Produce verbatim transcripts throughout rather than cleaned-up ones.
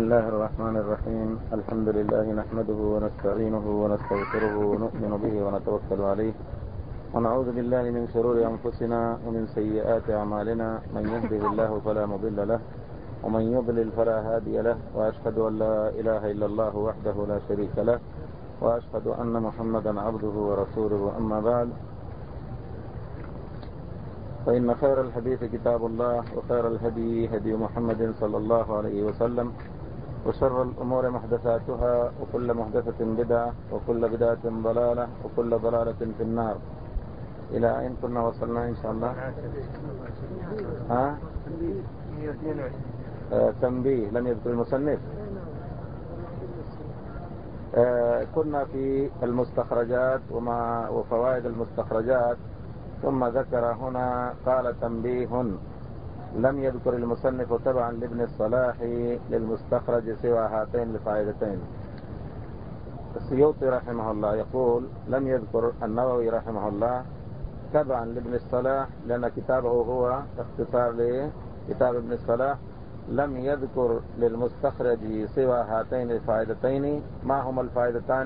الله الرحمن الرحيم. الحمد لله نحمده ونستعينه ونستغفره ونؤمن به ونتوكل عليه ونعوذ بالله من شرور أنفسنا ومن سيئات أعمالنا. من يهده الله فلا مضل له ومن يضلل فلا هادي له، وأشهد أن لا إله إلا الله وحده لا شريك له، وأشهد أن محمدا عبده ورسوله. أما بعد، فإن خير الحديث كتاب الله، وخير الهدي هدي محمد صلى الله عليه وسلم، وشر الأمور محدثاتها، وكل محدثة بدعة، وكل بدعة ضلالة، وكل ضلالة في النار. إلى أين كنا وصلنا إن شاء الله؟ ها؟ آه تنبيه لم يذكر المصنف. آه كنا في المستخرجات وما وفوائد المستخرجات، ثم ذكر هنا قال تنبيه لم يذكر المصنف تبعا لابن الصلاح للمستخرج سوى هاتين الفائدتين. السيوطي رحمه الله يقول لم يذكر النووي رحمه الله تبعا لابن الصلاح، لأن كتابه هو اختصار لكتاب ابن الصلاح. لم يذكر للمستخرج سوى هاتين الفائدتين. ما هما الفائدتان؟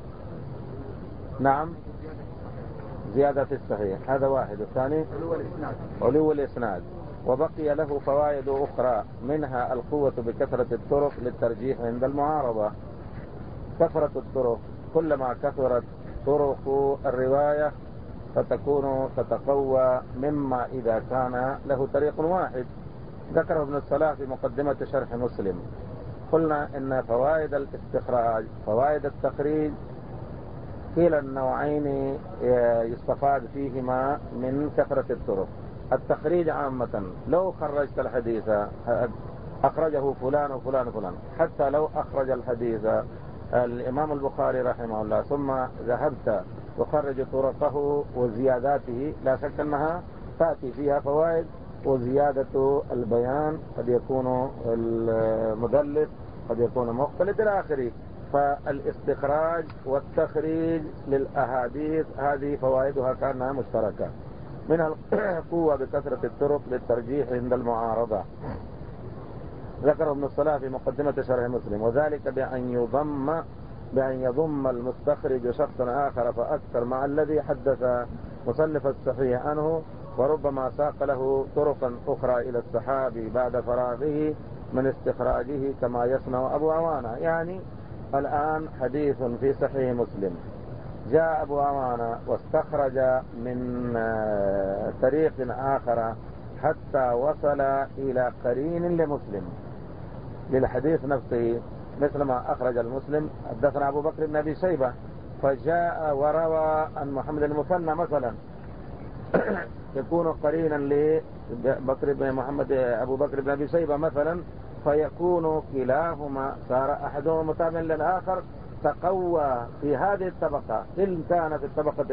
نعم، زيادة في الصحيح، هذا واحد. الثاني علو الإسناد. وبقي له فوائد أخرى، منها القوة بكثرة الطرق للترجيح عند المعارضة. كثرة الطرق، كلما كثرت طرق الرواية فتكون تتقوى مما إذا كان له طريق واحد. ذكره ابن الصلاح في مقدمة شرح مسلم. قلنا إن فوائد الاستخراج فوائد التخريج كلا النوعين يستفاد فيهما من كثرة الطرق. التخريج عامة، لو خرجت الحديث أخرجه فلان وفلان وفلان، حتى لو أخرج الحديث الإمام البخاري رحمه الله ثم ذهبت تخرج طرقه وزياداته، لا شك أنها تأتي فيها فوائد. وزيادة البيان قد يكون المدلس، قد يكون مختلط إلى آخره. فالاستخراج والتخريج للأحاديث هذه فوائدها كأنها مشتركة. منها القوة بكثرة الطرق للترجيح عند المعارضة، ذكر ابن الصلاح في مقدمة شرح مسلم. وذلك بأن يضم بأن يضم المستخرج شخصا آخر فأكثر مع الذي حدث مصنف الصحيح عنه، وربما ساق له طرقا أخرى إلى الصحابي بعد فراغه من استخراجه، كما يصنع أبو عوانة. يعني الآن حديث في صحيح مسلم، جاء أبو عوانة واستخرج من طريق آخر حتى وصل إلى قرين لمسلم للحديث نفسه، مثل ما أخرج المسلم حدثنا أبو بكر بن أبي شيبة، فجاء وروى عن محمد المثنى مثلا يكون قرينا لبكر بن محمد أبو بكر بن أبي شيبة مثلا، فيكون كلاهما صار أحدهما متابع للآخر، تقوى في هذه الطبقة. إن كان في الطبقة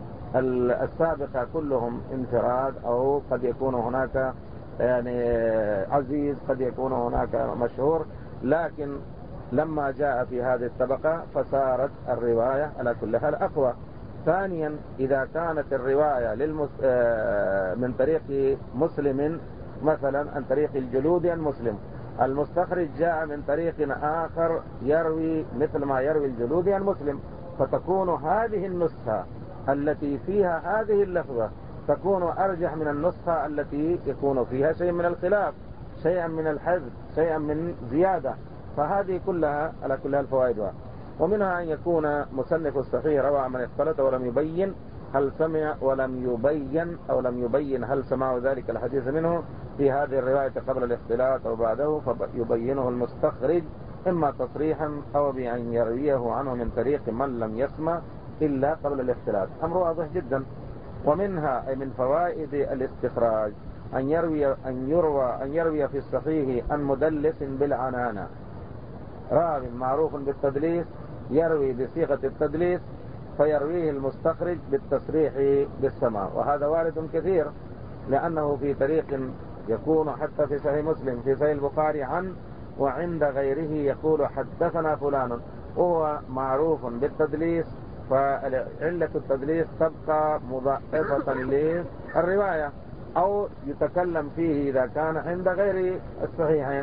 السابقة كلهم انفراد، أو قد يكون هناك يعني عزيز، قد يكون هناك مشهور، لكن لما جاء في هذه الطبقة فصارت الرواية على كل حال أقوى. ثانيا، إذا كانت الرواية للمس... من طريق مسلم مثلا عن طريق الجلود عن مسلم، المستخرج جاء من طريق آخر يروي مثل ما يروي الجلود عن مسلم، فتكون هذه النسخة التي فيها هذه اللفظة تكون أرجح من النسخة التي يكون فيها شيء من الخلاف، شيئا من الحذف، شيئا من زيادة. فهذه كلها على كلها الفوائد. ومنها أن يكون مصنف الصحيح روى من اختلط ولم يبين هل سمع ولم يبين أو لم يبين هل سمع ذلك الحديث منه في هذه الرواية قبل الاختلاط أو بعده، فيبينه المستخرج إما تصريحا أو بأن يرويه عنه من طريق من لم يسمع إلا قبل الاختلاط. أمر واضح جدا. ومنها أي من فوائد الاستخراج أن يروي أن يروى أن يروي في الصحيح عن مدلس بالعنانة، راو معروف بالتدليس يروي بصيغة التدليس، فيرويه المستخرج بالتصريح بالسماع. وهذا وارد كثير، لأنه في طريق يكون حتى في صحيح مسلم في صحيح البخاري عن، وعند غيره يقول حدثنا فلان، وهو معروف بالتدليس، فعلة التدليس تبقى مضاعفة للرواية. أو يتكلم فيه إذا كان عند غير الصحيحين،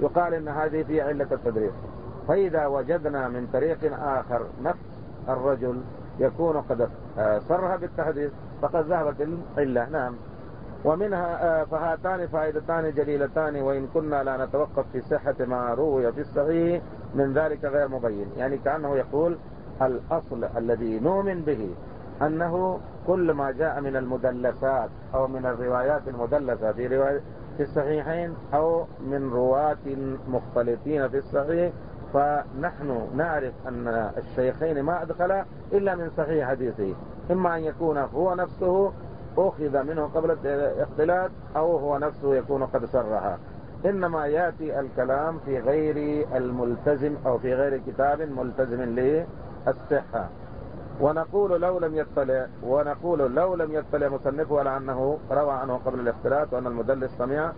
يقال إن هذه في علة التدريس. فإذا وجدنا من طريق آخر نفس الرجل يكون قد صرح بالتحديث فقد ذهبت العلة. نعم. ومنها فهاتان فائدتان جليلتان وإن كنا لا نتوقف في صحة ما روي في الصحيح من ذلك غير مبين. يعني كأنه يقول الأصل الذي نؤمن به أنه كل ما جاء من المدلسات أو من الروايات المدلسة في رواية في الصحيحين أو من رواة مختلطين في الصحيح فنحن نعرف أن الشيخين ما أدخل إلا من صحيح حديثه، إما أن يكون هو نفسه أخذ منه قبل الاختلاط أو هو نفسه يكون قد صرح. إنما يأتي الكلام في غير الملتزم أو في غير كتاب ملتزم للصحة. ونقول لو لم يطلع ونقول لو لم يطلع مصنفه على أنه روى عنه قبل الاختلاط وأن المدلس سمع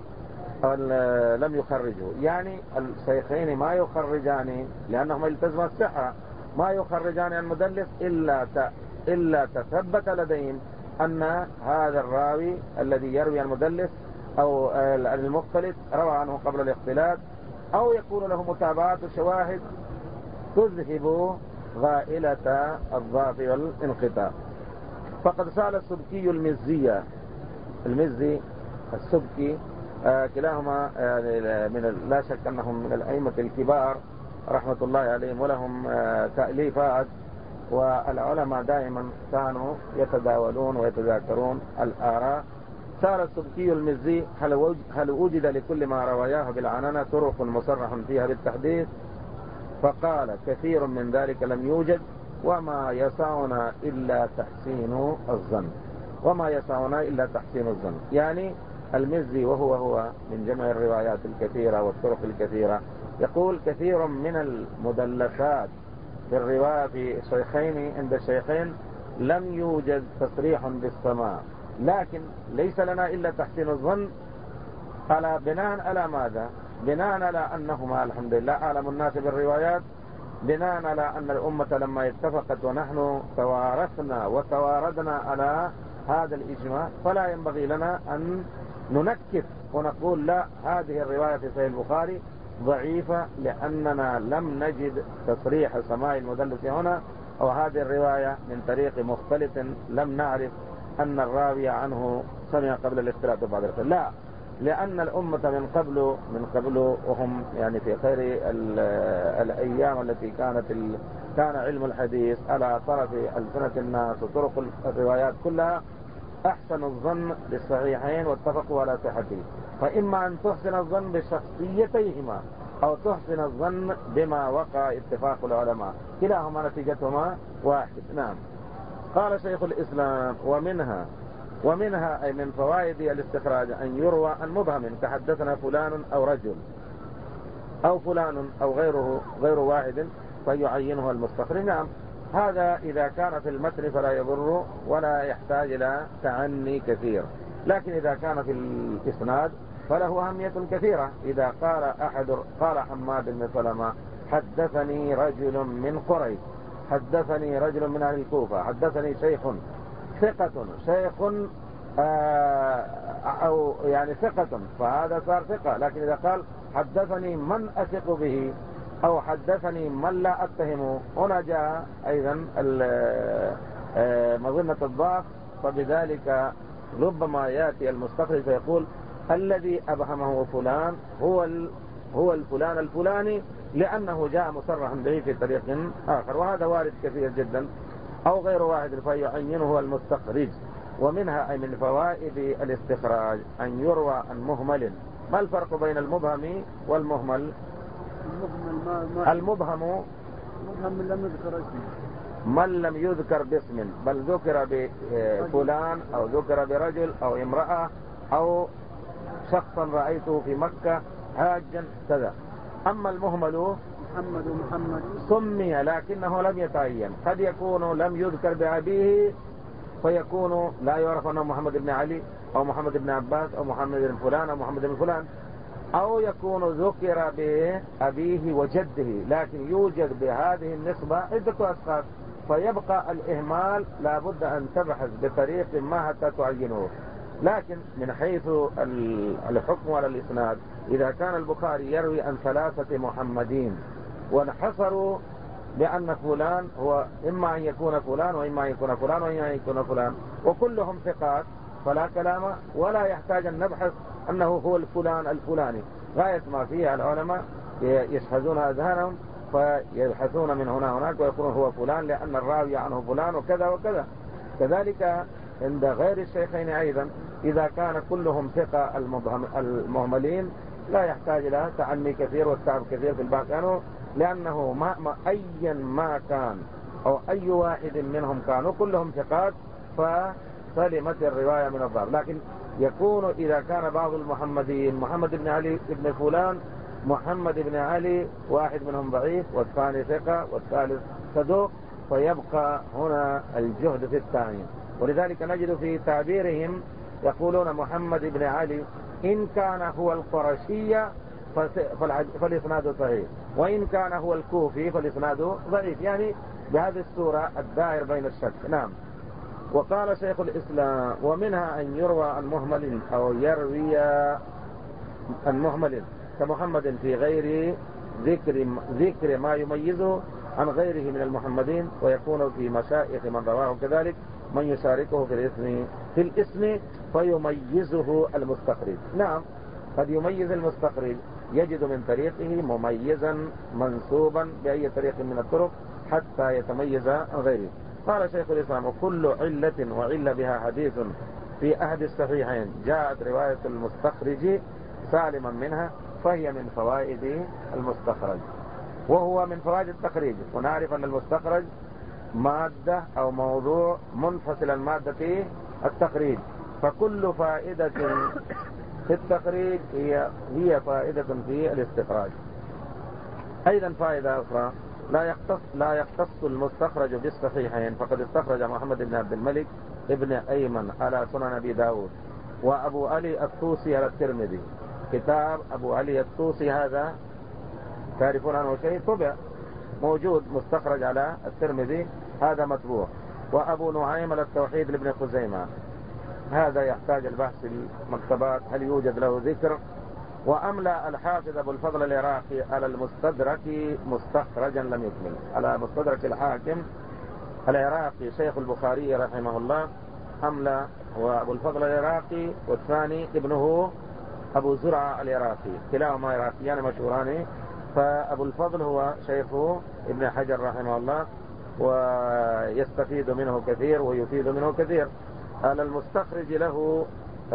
لم يخرجه. يعني الشيخين ما يخرجان لأنهما التزموا الصحة، ما يخرجان عن المدلس إلا إلا تثبت لديهم أن هذا الراوي الذي يروي عن المدلس أو المختلط روى عنه قبل الاختلاط، أو يكون له متابعات وشواهد تذهب غائلة الضعف والانقطاع. فقد سأل السبكي المزية المزي السبكي آه كلاهما آه من لا شك أنهم من الأئمة الكبار رحمة الله عليهم ولهم آه تأليفات، والعلماء دائما كانوا يتداولون ويتذاكرون الآراء. سأل السبكي المزي هل, هل وجد لكل ما رواياه بالعنانة طرق مصرح فيها بالتحديث؟ فقال كثير من ذلك لم يوجد وما يسعنا إلا تحسين الظن وما يسعنا إلا تحسين الظن. يعني المزي وهو هو من جمع الروايات الكثيرة والطرق الكثيرة يقول كثير من المدلسات في الرواية في الشيخين عند الشيخين لم يوجد تصريح بالسماع، لكن ليس لنا إلا تحسين الظن على بناء على ماذا؟ بناء على أنهما الحمد لله أعلم الناس بالروايات، بناء على أن الأمة لما اتفقت ونحن توارثنا وتواردنا على هذا الإجماع فلا ينبغي لنا أن ننكت ونقول لا هذه الرواية في صحيح البخاري ضعيفة لأننا لم نجد تصريح سماع المدلس هنا، أو هذه الرواية من طريق مختلف لم نعرف أن الراوي عنه سمع قبل الاختلاط وبعد الاختلاط. لا، لأن الأمة من قبل من قبل وهم يعني في خير الأيام التي كانت ال... كان علم الحديث على طرف ألسنة الناس وطرق الروايات كلها أحسن الظن بالصحيحين واتفقوا على صحته. فإما أن تحسن الظن بشخصيتيهما أو تحسن الظن بما وقع اتفاق العلماء، كلاهما نتيجتهما واحد. نعم. قال شيخ الإسلام ومنها ومنها أي من فوائد الاستخراج أن يروى عن مبهم تحدثنا فلان أو رجل أو فلان أو غيره غير واحد فيعينه المستخرج. نعم، هذا إذا كان في المتن فلا يضر ولا يحتاج إلى تعني كثير، لكن إذا كان في الإسناد فله أهمية كثيرة. إذا قال أحد قال حماد بن سلمة حدثني رجل من قريش، حدثني رجل من أهل الكوفة، حدثني شيخ ثقة شيخ آه أو يعني ثقة، فهذا صار ثقة. لكن إذا قال حدثني من أثق به أو حدثني من لا أتهمه، هنا جاء أيضا مظنة الضعف، فبذلك ربما يأتي المستخرج فيقول الذي أبهمه فلان هو هو الفلان الفلاني لأنه جاء مصرحا به في طريق آخر، وهذا وارد كثير جدا، أو غير واحد فيعينه المستخرج. ومنها أي من فوائد الاستخراج أن يروى عن مهمل. ما الفرق بين المبهم والمهمل؟ المبهم مبهم من لم يذكر اسمه، من لم يذكر باسم بل ذكر بفلان أو ذكر برجل أو امرأة أو شخصا رأيته في مكة حاجا كذا. أما المهمل محمد ومحمد سمي لكنه لم يتعين، قد يكون لم يذكر بأبيه فيكون لا يعرف أنه محمد بن علي أو محمد بن عباس أو محمد بن فلان أو محمد بن فلان، أو يكون ذكر بأبيه وجده لكن يوجد بهذه النسبة عدة أشخاص، فيبقى الإهمال لابد أن تبحث بطريق ما حتى تعينه. لكن من حيث الحكم على الإسناد، إذا كان البخاري يروي عن ثلاثة محمدين وانحصروا بأن فلان هو إما أن يكون فلان وإما أن يكون فلان وإما أن يكون فلان وكلهم ثقات، فلا كلام ولا يحتاج أن نبحث أنه هو الفلان الفلاني. غاية ما فيه العلماء يشهدون أذهانهم فيبحثون من هنا هناك ويقولون هو فلان لأن الراوي عنه فلان وكذا وكذا. كذلك عند غير الشيخين أيضا إذا كان كلهم ثقة المهملين لا يحتاج إلى تعني كثير والتعب كثير في البحث عنه، لأنه ما ما أيا ما كان أو أي واحد منهم كانوا كلهم ثقات فسلمت الرواية من الضعف. لكن يكون إذا كان بعض المحمدين محمد بن علي بن فلان محمد بن علي واحد منهم ضعيف والثاني ثقة والثالث صدوق، فيبقى هنا الجهد في التعيين. ولذلك نجد في تعبيرهم يقولون محمد بن علي إن كان هو القرشي فالإسناد صحيح، وإن كان هو الكوفي فالإسناد ضعيف، يعني بهذه الصورة الدائر بين الشك. نعم. وقال شيخ الإسلام ومنها أن يروى عن مهمل أو يروي عن مهمل كمحمد في غير ذكر ذكر ما يميزه عن غيره من المحمدين، ويكون في مشايخ من رواه كذلك من يشاركه في الاسم في الاسم فيميزه المستخرج. نعم، قد يميز المستخرج، يجد من طريقه مميزا منسوبا بأي طريق من الطرق حتى يتميز عن غيره. قال شيخ الإسلام وكل علة وعل بها حديث في أحد الصحيحين جاءت رواية المستخرج سالما منها فهي من فوائد المستخرج، وهو من فوائد التخريج. ونعرف أن المستخرج مادة أو موضوع منفصل عن مادة التخريج، فكل فائدة في التخريج هي هي فائدة في الاستخراج. أيضا فائدة أخرى، لا يختص لا يختص المستخرج بالصحيحين، فقد استخرج محمد بن عبد الملك ابن أيمن على سنن أبي داود، وأبو علي الطوسي على الترمذي. كتاب أبو علي الطوسي هذا تعرفون عنه شيء؟ طبع موجود مستخرج على الترمذي، هذا مطبوع. وأبو نعيم على التوحيد لابن خزيمة، هذا يحتاج البحث في المكتبات هل يوجد له ذكر. وأملى الحافظ أبو الفضل العراقي على المستدرك مستخرجا لم يكمل، على مستدرك الحاكم العراقي شيخ البخاري رحمه الله أملى، وأبو الفضل العراقي والثاني ابنه أبو زرعة العراقي، كلاهما عراقيان مشهوران. فأبو الفضل هو شيخ ابن حجر رحمه الله ويستفيد منه كثير ويفيد منه كثير. على المستخرج له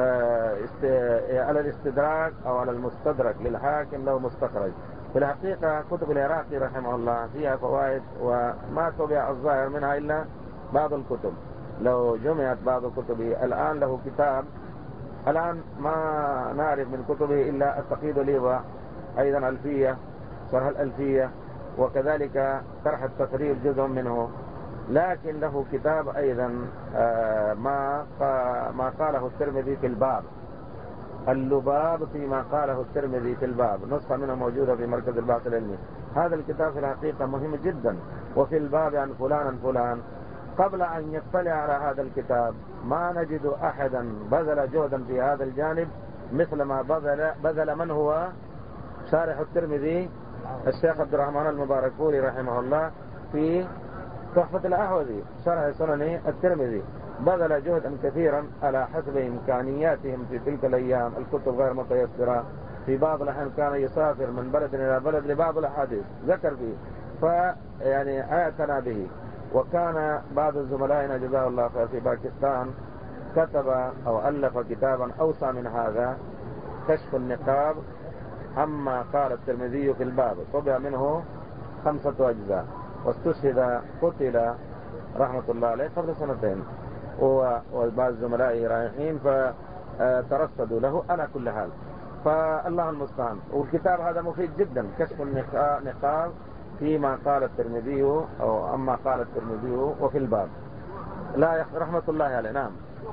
على الاستدراك أو على المستدرك للحاكم له مستخرج. في الحقيقة كتب العراقي رحمه الله فيها فوائد وما طبع الظاهر منها إلا بعض الكتب. لو جمعت بعض كتبه الآن له كتاب الآن ما نعرف من كتبه إلا التقييد الإيضاح، أيضا ألفية شرح الألفية، وكذلك شرح التقرير جزء منه. لكن له كتاب أيضا ما ما قاله الترمذي في الباب، اللباب فيما قاله الترمذي في الباب، نسخة منه موجودة في مركز البحث العلمي. هذا الكتاب في الحقيقة مهم جدا. وفي الباب عن فلان عن فلان، قبل أن يطلع على هذا الكتاب ما نجد أحدا بذل جهدا في هذا الجانب مثل ما بذل, بذل من هو شارح الترمذي الشيخ عبد الرحمن المباركفوري رحمه الله في تحفة الأهوذي شرح سنن الترمذي. بذل جهدا كثيرا على حسب إمكانياتهم في تلك الأيام، الكتب غير متيسرة، في بعض الأحيان كان يسافر من بلد إلى بلد لبعض الأحاديث ذكر فيه فيعني اعتنى به. وكان بعض زملائنا جزاه الله خير في باكستان كتب أو ألف كتابا أوسع من هذا، كشف النقاب عما قال الترمذي في الباب، طبع منه خمسة أجزاء، واستشهد قتل رحمة الله عليه قبل سنتين، وبعض زملائه رايحين فترصدوا له على كل حال. فالله المستعان. والكتاب هذا مفيد جدا، كشف النقاب فيما قال الترمذي أو أما قال الترمذي وفي الباب، لا رحمة الله عليه. نعم.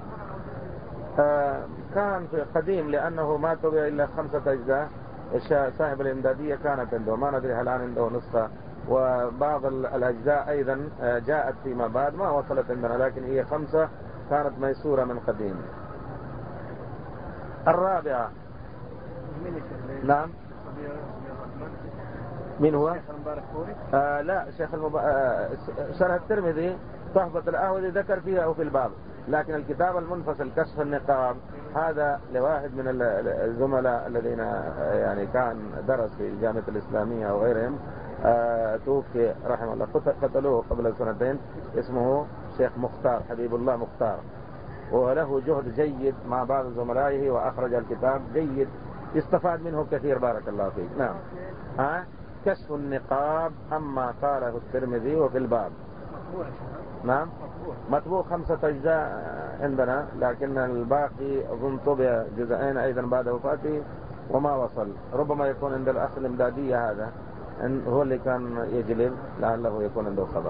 كان في قديم لأنه ما طبع إلا خمسة أجزاء، صاحب الإمدادية كانت عنده، ما ندري هل الآن عنده نسخة، وبعض الأجزاء أيضا جاءت فيما بعد ما وصلت عندنا، لكن هي خمسة كانت ميسورة من قديم. الرابعة. نعم. من هو؟ آه لا شيخ المب... آه شرح الترمذي تحفة الأهوذي ذكر فيها أو في الباب، لكن الكتاب المنفصل كشف النقاب هذا لواحد من الزملاء الذين يعني كان درس في الجامعة الإسلامية أو غيرهم، آه توفي رحمه الله، قتلوه قبل سنتين، اسمه شيخ مختار حبيب الله مختار، وله جهد جيد مع بعض زملائه وأخرج الكتاب جيد يستفاد منه كثير بارك الله فيك. نعم. ها كشف النقاب أما قاله الترمذي وفي الباب. نعم مطبوع خمسة أجزاء عندنا، لكن الباقي أظن طبع جزئين أيضا بعد وفاته وما وصل، ربما يكون عند الأخ الإمدادية هذا هو اللي كان يجلب، لعله يكون عنده خبر.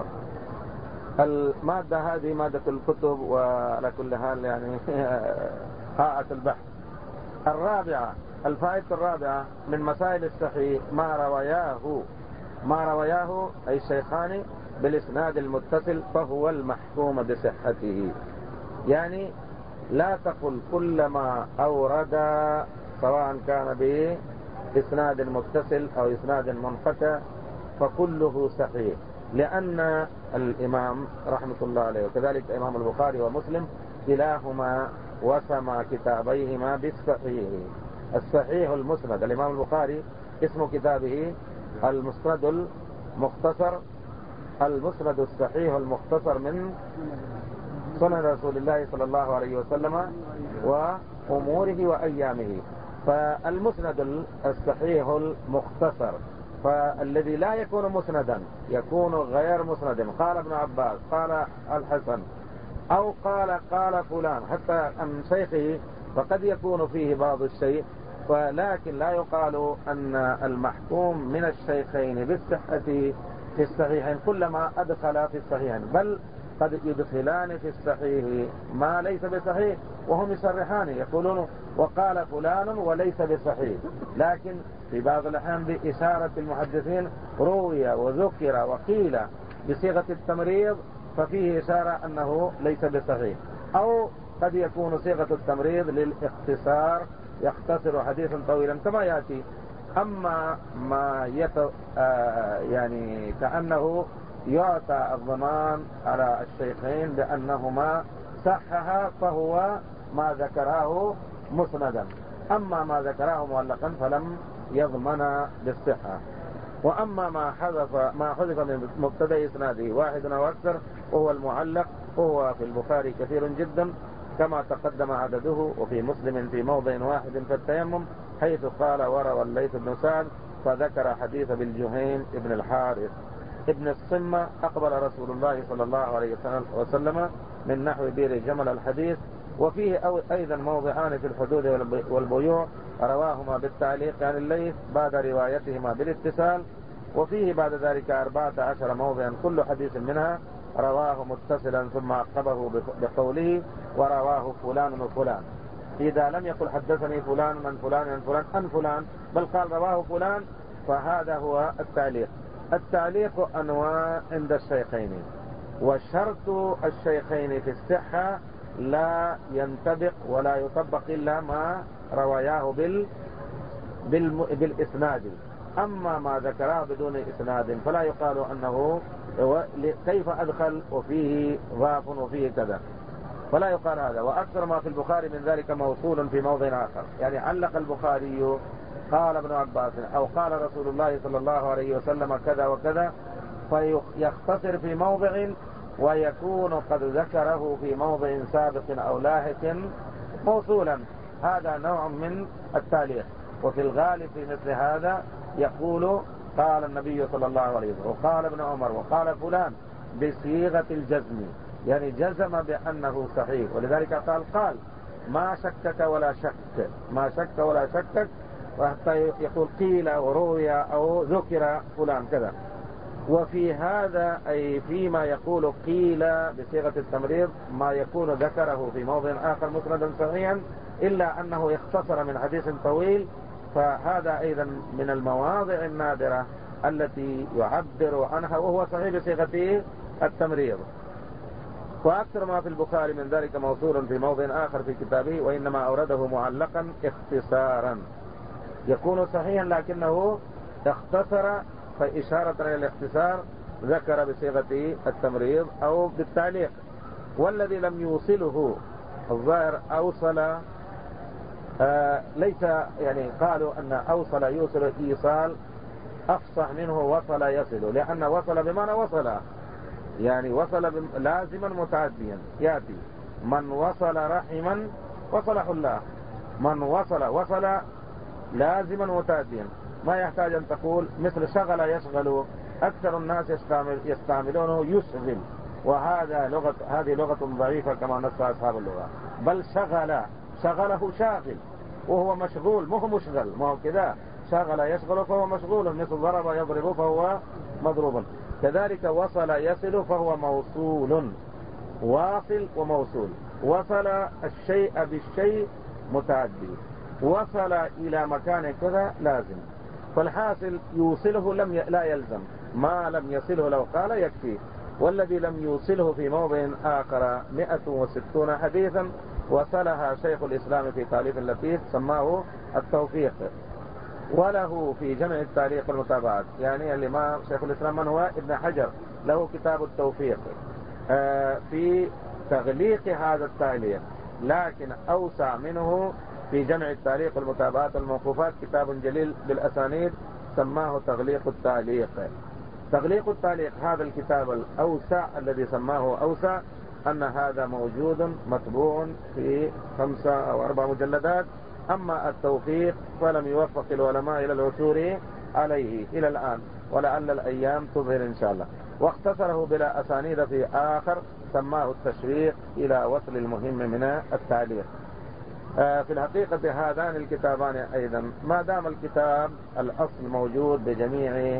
المادة هذه مادة الكتب، وعلى كل حال يعني قاعة البحث. الرابعة، الفائدة الرابعة من مسائل الصحيح ما رواياه ما رواياه أي الشيخان بالإسناد المتصل فهو المحكوم بصحته. يعني لا تقل كل ما أورد سواء كان بإسناد متصل أو إسناد منقطع فكله صحيح، لأن الإمام رحمة الله عليه وكذلك الإمام البخاري ومسلم كلاهما وسم كتابيهما بالصحيح. الصحيح المسند، الإمام البخاري اسم كتابه المسند المختصر، المسند الصحيح المختصر من سنن رسول الله صلى الله عليه وسلم وأموره وأيامه. فالمسند الصحيح المختصر، فالذي لا يكون مسندا يكون غير مسند، قال ابن عباس قال الحسن أو قال قال فلان حتى عن شيخه، فقد يكون فيه بعض الشيء، ولكن لا يقال أن المحكوم من الشيخين بالصحة في الصحيحين كلما أدخل في الصحيحين، بل قد يدخلان في الصحيح ما ليس بصحيح وهم يصرحان يقولون وقال فلان وليس بصحيح، لكن في بعض الأحيان بإشارة المحدثين روي وذكر وقيل بصيغة التمريض ففيه إشارة أنه ليس بصحيح، أو قد يكون صيغة التمريض للاختصار يختصر حديثا طويلا كما يأتي. أما ما يت... آه يعني كأنه يعطى الضمان على الشيخين بأنهما صحها فهو ما ذكراه مسندا، أما ما ذكراه معلقا فلم يضمن بالصحة. وأما ما حذف ما حذف من مبتدأ إسناده واحد أو أكثر وهو المعلق، وهو في البخاري كثير جدا كما تقدم عدده، وفي مسلم في موضع واحد في التيمم حيث قال وروى الليث بن سعد فذكر حديث بالجهيم ابن الحارث ابن الصمة أقبل رسول الله صلى الله عليه وسلم من نحو بير جمل الحديث. وفيه أيضا موضعان في الحدود والبيوع رواهما بالتعليق عن الليث بعد روايتهما بالاتصال، وفيه بعد ذلك أربعة عشر موضعا كل حديث منها رواه متصلا ثم عقبه بقوله ورواه فلان وفلان، إذا لم يقل حدثني فلان من فلان عن فلان عن فلان بل قال رواه فلان، فهذا هو التعليق. التعليق أنواع عند الشيخين، وشرط الشيخين في الصحة لا ينطبق ولا يطبق إلا ما رواياه بال... بال... بالإسناد، أما ما ذكراه بدون إسناد فلا يقال أنه كيف أدخل وفيه ضعف وفيه كذا، فلا يقال هذا. وأكثر ما في البخاري من ذلك موصول في موضع آخر، يعني علق البخاري قال ابن عباس أو قال رسول الله صلى الله عليه وسلم كذا وكذا، فيختصر في موضع ويكون قد ذكره في موضع سابق أو لاحق موصولا، هذا نوع من التعليق. وفي الغالب في مثل هذا يقول قال النبي صلى الله عليه وسلم وقال ابن عمر وقال فلان بصيغة الجزم، يعني جزم بأنه صحيح، ولذلك قال قال ما شكك ولا شك، ما شك ولا شكك، وحتى يقول قيل وروي أو ذكر فلان كذا. وفي هذا أي فيما يقول قيل بصيغة التمريض ما يكون ذكره في موضع آخر مسندا صحيحا إلا أنه يختصر من حديث طويل، فهذا أيضا من المواضع النادرة التي يعبر عنها وهو صحيح بصيغة التمريض. وأكثر ما في البخاري من ذلك موصول في موضع آخر في كتابه، وإنما أورده معلقا اختصارا يكون صحيحا لكنه اختصر، فإشارة إلى الاختصار ذكر بصيغة التمريض أو بالتعليق. والذي لم يوصله الظاهر أوصل، آه ليس يعني قالوا أن أوصل يوصل إيصال أفصح منه وصل يصل، لأن وصل بمعنى وصل، يعني وصل لازما متعديا. يأتي من وصل رحما وصله الله، من وصل وصل لازما متعديا، ما يحتاج أن تقول مثل شغل يشغل. أكثر الناس يستعمل يستعملونه يشغل، وهذا لغة هذه لغة ضعيفة كما نص أصحاب اللغة. بل شغل، شغله شاغل وهو مشغول، مو مشغل، ما هو كذا. شغل يشغل فهو مشغول، مثل ضرب يضرب فهو مضروب. كذلك وصل يصل فهو موصول، واصل وموصول. وصل الشيء بالشيء متعدي، وصل إلى مكان كذا لازم. فالحاصل يوصله لم ي... لا يلزم، ما لم يصله لو قال يكفي. والذي لم يوصله في موضع آخر مئة وستون حديثا وصلها شيخ الإسلام في تأليف لطيف سماه التوفيق، وله في جمع التاريخ والمتابعات. يعني الإمام شيخ الإسلام من هو؟ ابن حجر، له كتاب التوفيق آه في تغليق هذا التعليق، لكن أوسع منه في جمع التاريخ والمتابعات والموقوفات، كتاب جليل بالأسانيد سماه تغليق التعليق. تغليق التعليق هذا الكتاب الأوسع الذي سماه أوسع، أن هذا موجود مطبوع في خمسة أو أربع مجلدات. أما التوفيق فلم يوفق العلماء إلى العثور عليه إلى الآن، ولعل الأيام تظهر إن شاء الله. واختصره بلا أسانيد في آخر سماه التشويق إلى وصل المهم من التعليق. في الحقيقة هذان الكتابان أيضا ما دام الكتاب الأصل موجود بجميع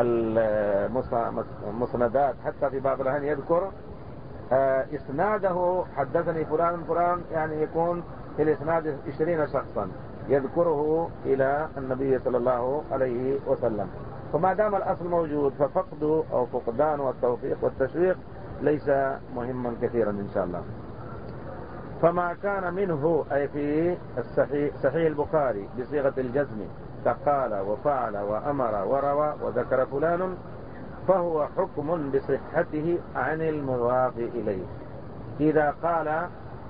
المسندات، حتى في بعض الأحيان يذكر إسناده حدثني فلان فلان، يعني يكون في الإسناد عشرين شخصا يذكره إلى النبي صلى الله عليه وسلم. فما دام الأصل موجود ففقده أو فقدانه والتوفيق والتشويق ليس مهما كثيرا إن شاء الله. فما كان منه أي في الصحيح صحيح البخاري بصيغة الجزم كقال وفعل وأمر وروى وذكر فلان، فهو حكم بصحته عن المضاف إليه. إذا قال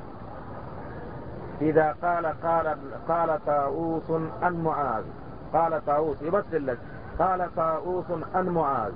إذا قال قال قال طاووس عن معاذ، قال طاووس يمثل لك، قال طاووس عن معاذ،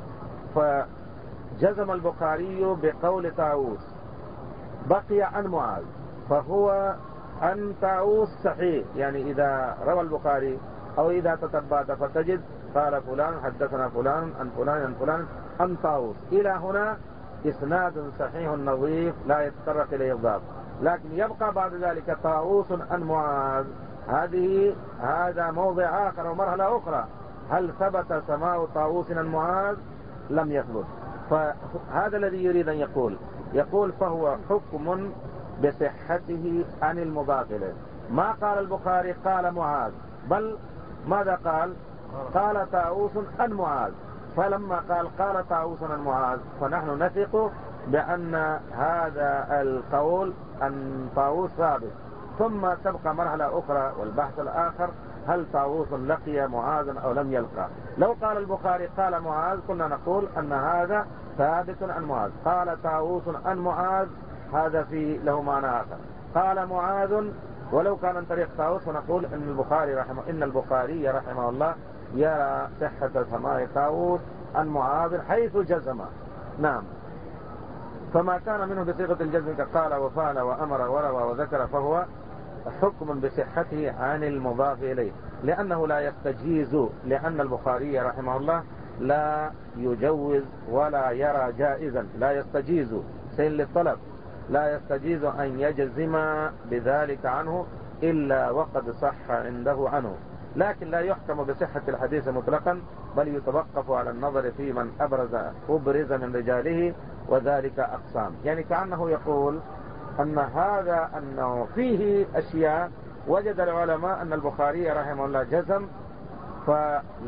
فجزم البخاري بقول طاووس، بقي عن معاذ، فهو عن طاووس صحيح. يعني إذا روى البخاري أو إذا تتبعت فتجد قال فلان حدثنا فلان عن فلان عن فلان عن طاووس، إلى هنا إسناد صحيح نظيف لا يتطرق إليه الضابط. لكن يبقى بعد ذلك طاووس عن معاذ، هذه هذا موضع آخر ومرحلة أخرى. هل ثبت سماع طاووس عن معاذ؟ لم يثبت. فهذا الذي يريد أن يقول يقول فهو حكم بصحته عن المضاف إليه. ما قال البخاري قال معاذ، بل ماذا قال؟ قال طاووس عن معاذ. فلما قال قال طاووس عن معاذ فنحن نثق بأن هذا القول عن طاووس ثابت. ثم تبقى مرحلة أخرى والبحث الآخر، هل طاووس لقي معاذ أو لم يلقى؟ لو قال البخاري قال معاذ كنا نقول أن هذا ثابت عن معاذ. قال طاووس عن معاذ هذا في له معنى آخر. قال معاذ ولو كان عن طريق طاووس فنقول إن البخاري رحمه إن البخاري رحمه الله يرى صحة سماع طاووس عن معاذ حيث جزم. نعم. فما كان منه بصيغة الجزم كقال وفعل وأمر وروى وذكر فهو حكم بصحته عن المضاف إليه، لأنه لا يستجيز، لأن البخاري رحمه الله لا يجوز ولا يرى جائزا، لا يستجيز سين للطلب، لا يستجيز أن يجزم بذلك عنه إلا وقد صح عنده عنه. لكن لا يحكم بصحة الحديث مطلقا، بل يتوقف على النظر في من أبرز أبرز من رجاله، وذلك أقسام. يعني كأنه يقول أن هذا أنه فيه أشياء وجد العلماء أن البخاري رحمه الله جزم،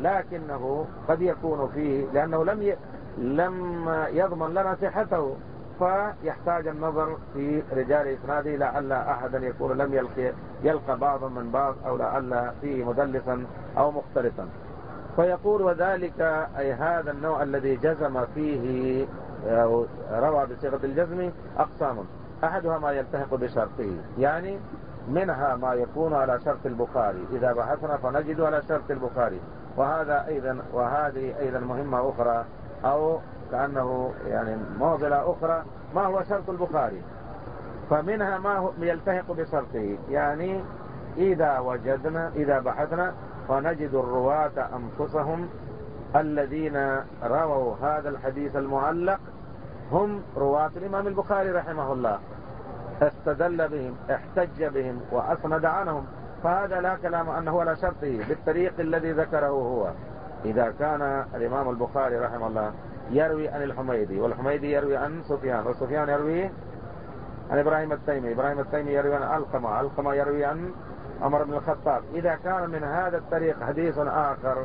فلكنه قد يكون فيه لأنه لم ي... لم يضمن لنا صحته، فيحتاج النظر في رجال إسناده، لعل أحدا يكون لم يلقى, يلقى بعضا من بعض، أو لعل فيه مدلسا أو مختلفا. فيقول وذلك أي هذا النوع الذي جزم فيه أو روى بصيغة الجزم أقسام، أحدها ما يلتحق بشرطه، يعني منها ما يكون على شرط البخاري، إذا بحثنا فنجد على شرط البخاري، وهذا أيضا وهذه أيضا مهمة أخرى، أو كأنه يعني معضلة أخرى، ما هو شرط البخاري؟ فمنها ما هو يلتحق بشرطه، يعني إذا وجدنا إذا بحثنا فنجد الرواة أنفسهم الذين رووا هذا الحديث المعلق هم رواة الإمام البخاري رحمه الله، استدل بهم، احتج بهم، وأسند عنهم، فهذا لا كلام أنه على شرطه بالطريق الذي ذكره هو. إذا كان الإمام البخاري رحمه الله يروي عن الحميدي، والحميدي يروي عن سفيان، وسفيان يروي عن إبراهيم التيمي، إبراهيم التيمي يروي عن علقمة، علقمة يروي عن عمر بن الخطاب، إذا كان من هذا الطريق حديث آخر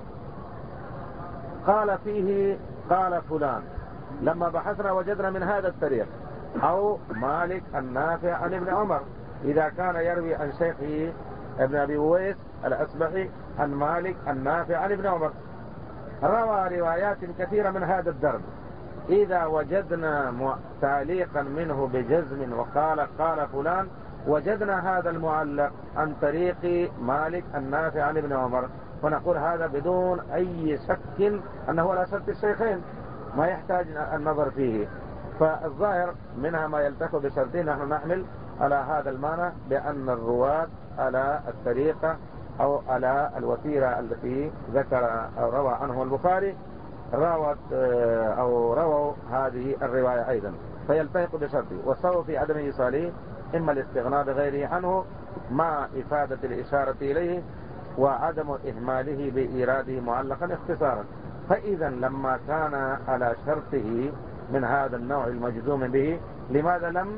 قال فيه قال فلان، لما بحثنا وجدنا من هذا الطريق، أو مالك النافع عن ابن عمر، إذا كان يروي عن شيخه ابن أبي ويس الأسبحي عن مالك النافع عن ابن عمر، روى روايات كثيرة من هذا الدرب، إذا وجدنا تعليقا منه بجزم وقال قال فلان، وجدنا هذا المعلق عن طريق مالك النافع عن ابن عمر، فنقول هذا بدون أي شك أنه على شرط الشيخين، ما يحتاج النظر فيه. فالظاهر منها ما يلتقي بشرطين، نحن نحمل على هذا المعنى بأن الرواة على الطريقة أو على الوتيرة التي ذكر أو روى عنه البخاري روت أو رووا هذه الرواية أيضا، فيلتحق بشرطه، والسبب في عدم إيصاله إما الاستغناء بغيره عنه مع إفادة الإشارة إليه، وعدم إهماله بإيراده معلقا اختصارا. فإذا لما كان على شرطه من هذا النوع المجزوم به، لماذا لم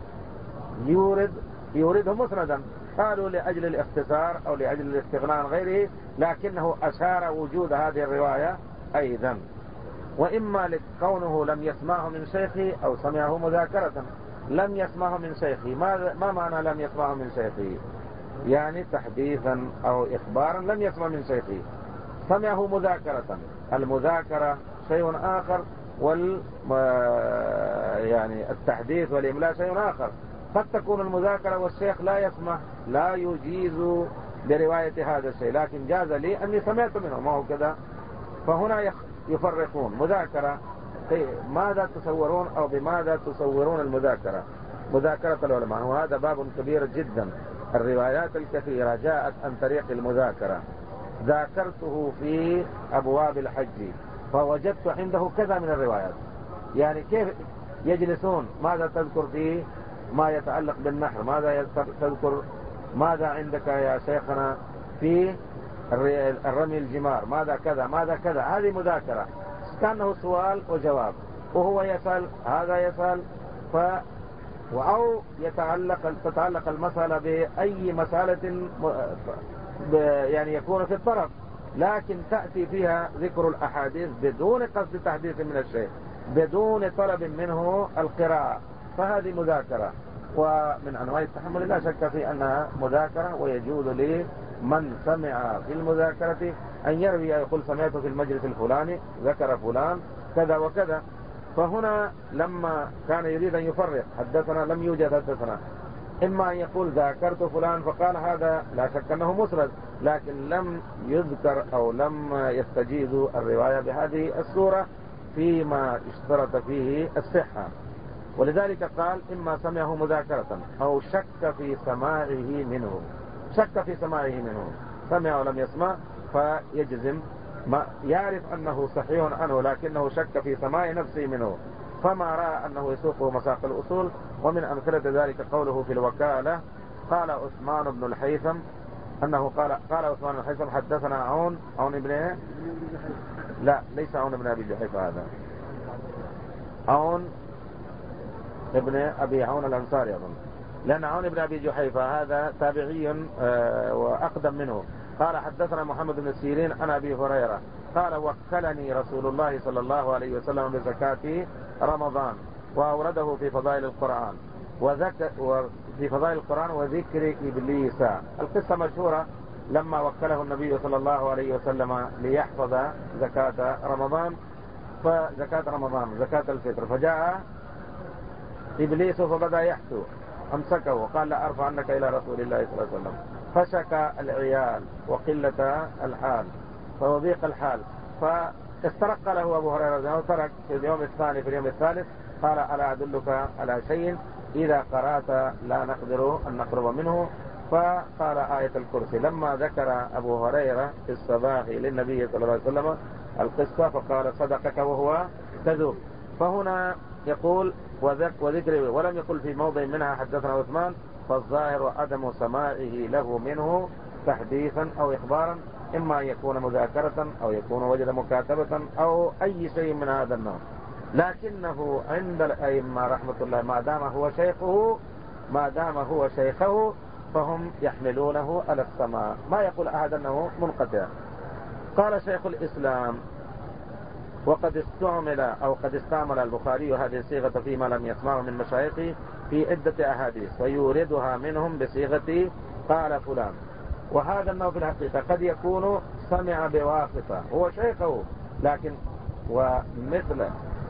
يورد يورده مسندا؟ قالوا لأجل الاختصار أو لأجل الاستغناء عن غيره، لكنه أشار وجود هذه الرواية أيضا. وإما لكونه لم يسمعه من شيخه أو سمعه مذاكرة. لم يسمعه من شيخه، ما, ما معنى لم يسمعه من شيخه؟ يعني تحديثا أو إخبارا لم يسمع من شيخه، سمعه مذاكرة. المذاكرة شيء آخر، وال يعني التحديث والإملاء شيء آخر. قد تكون المذاكرة والشيخ لا يسمح، لا يجيز برواية هذا الشيء، لكن جاز لي أني سمعت منه، ما هو كذا. فهنا يفرقون مذاكرة، ماذا تصورون أو بماذا تصورون المذاكرة؟ مذاكرة العلماء، وهذا باب كبير جدا. الروايات الكثيرة جاءت عن طريق المذاكرة. ذاكرته في أبواب الحج فوجدت عنده كذا من الروايات، يعني كيف يجلسون، ماذا تذكر فيه ما يتعلق بالنحر، ماذا تذكر، ماذا عندك يا شيخنا في الرمي الجمار، ماذا كذا ماذا كذا. هذه مذاكرة، كأنه سؤال وجواب، وهو يسأل هذا يسأل، ف أو يتعلق تتعلق المسألة بأي مسألة يعني يكون في الطرف، لكن تأتي فيها ذكر الأحاديث بدون قصد تحديث من الشيء، بدون طلب منه القراءة، فهذه مذاكرة. ومن أنواع التحمل لا شك في أنها مذاكرة، ويجوز لمن سمع في المذاكرة أن يروي يقول سمعت في المجلس الفلاني ذكر فلان كذا وكذا. فهنا لما كان يريد أن يفرق حدثنا لم يوجد حدثنا، إما أن يقول ذاكرت فلان فقال هذا لا شك أنه مسند، لكن لم يذكر أو لم يستجيز الرواية بهذه الصورة فيما اشترط فيه الصحة. ولذلك قال إما سمعه مذاكرة أو شك في سماعه منه، شك في سماعه منه، سمع ولم يسمع فيجزم، ما يعرف أنه صحيح عنه لكنه شك في سماع نفسه منه، فما رأى أنه يسوقه مساق الأصول. ومن أمثلة ذلك قوله في الوكالة، قال عثمان بن الحيثم أنه قال قال عثمان بن الحيثم حدثنا عون عون ابن ايه؟ لا ليس عون ابن أبي جحيفة، هذا عون ابن أبي عون الأنصاري أظن، لأن عون ابن أبي جحيفة هذا تابعي وأقدم منه. قال حدثنا محمد بن سيرين عن أبي هريرة قال وكلني رسول الله صلى الله عليه وسلم بزكاة رمضان، وأورده في فضائل القرآن وذكر وفي فضائل القرآن وذكر إبليس. القصة مشهورة لما وكله النبي صلى الله عليه وسلم ليحفظ زكاة رمضان فزكاة رمضان زكاة الفطر، فجاء إبليس فبدأ يحثو، أمسكه وقال لا أرفع عنك إلى رسول الله صلى الله عليه وسلم، فشكى العيال وقلة الحال فوضيق الحال، فاسترق له أبو هريرة وترك في اليوم الثاني في اليوم الثالث قال ألا أدلك على شيء إذا قرأت لا نقدر أن نقرب منه، فقال آية الكرسي. لما ذكر أبو هريرة في الصباح للنبي صلى الله عليه وسلم القصة فقال صدقك وهو كذوب. فهنا يقول وذكر ولم يقل في موضع منها حدثنا عثمان، فالظاهر عدم سماعه له منه تحديثا أو إخبارا، إما أن يكون مذاكرة أو يكون وجد مكاتبة أو أي شيء من هذا النوع، لكنه عند الأئمة رحمة الله ما دام هو شيخه ما دام هو شيخه فهم يحملونه على السماع، ما يقول أحد أنه منقطع. قال شيخ الإسلام وقد استعمل أو قد استعمل البخاري هذه الصيغة فيما لم يسمعه من مشايخه في عدة أحاديث ويوردها منهم بصيغة قال فلان، وهذا النوع في الحقيقة قد يكون سمع بواسطة هو شيخه، لكن ومثل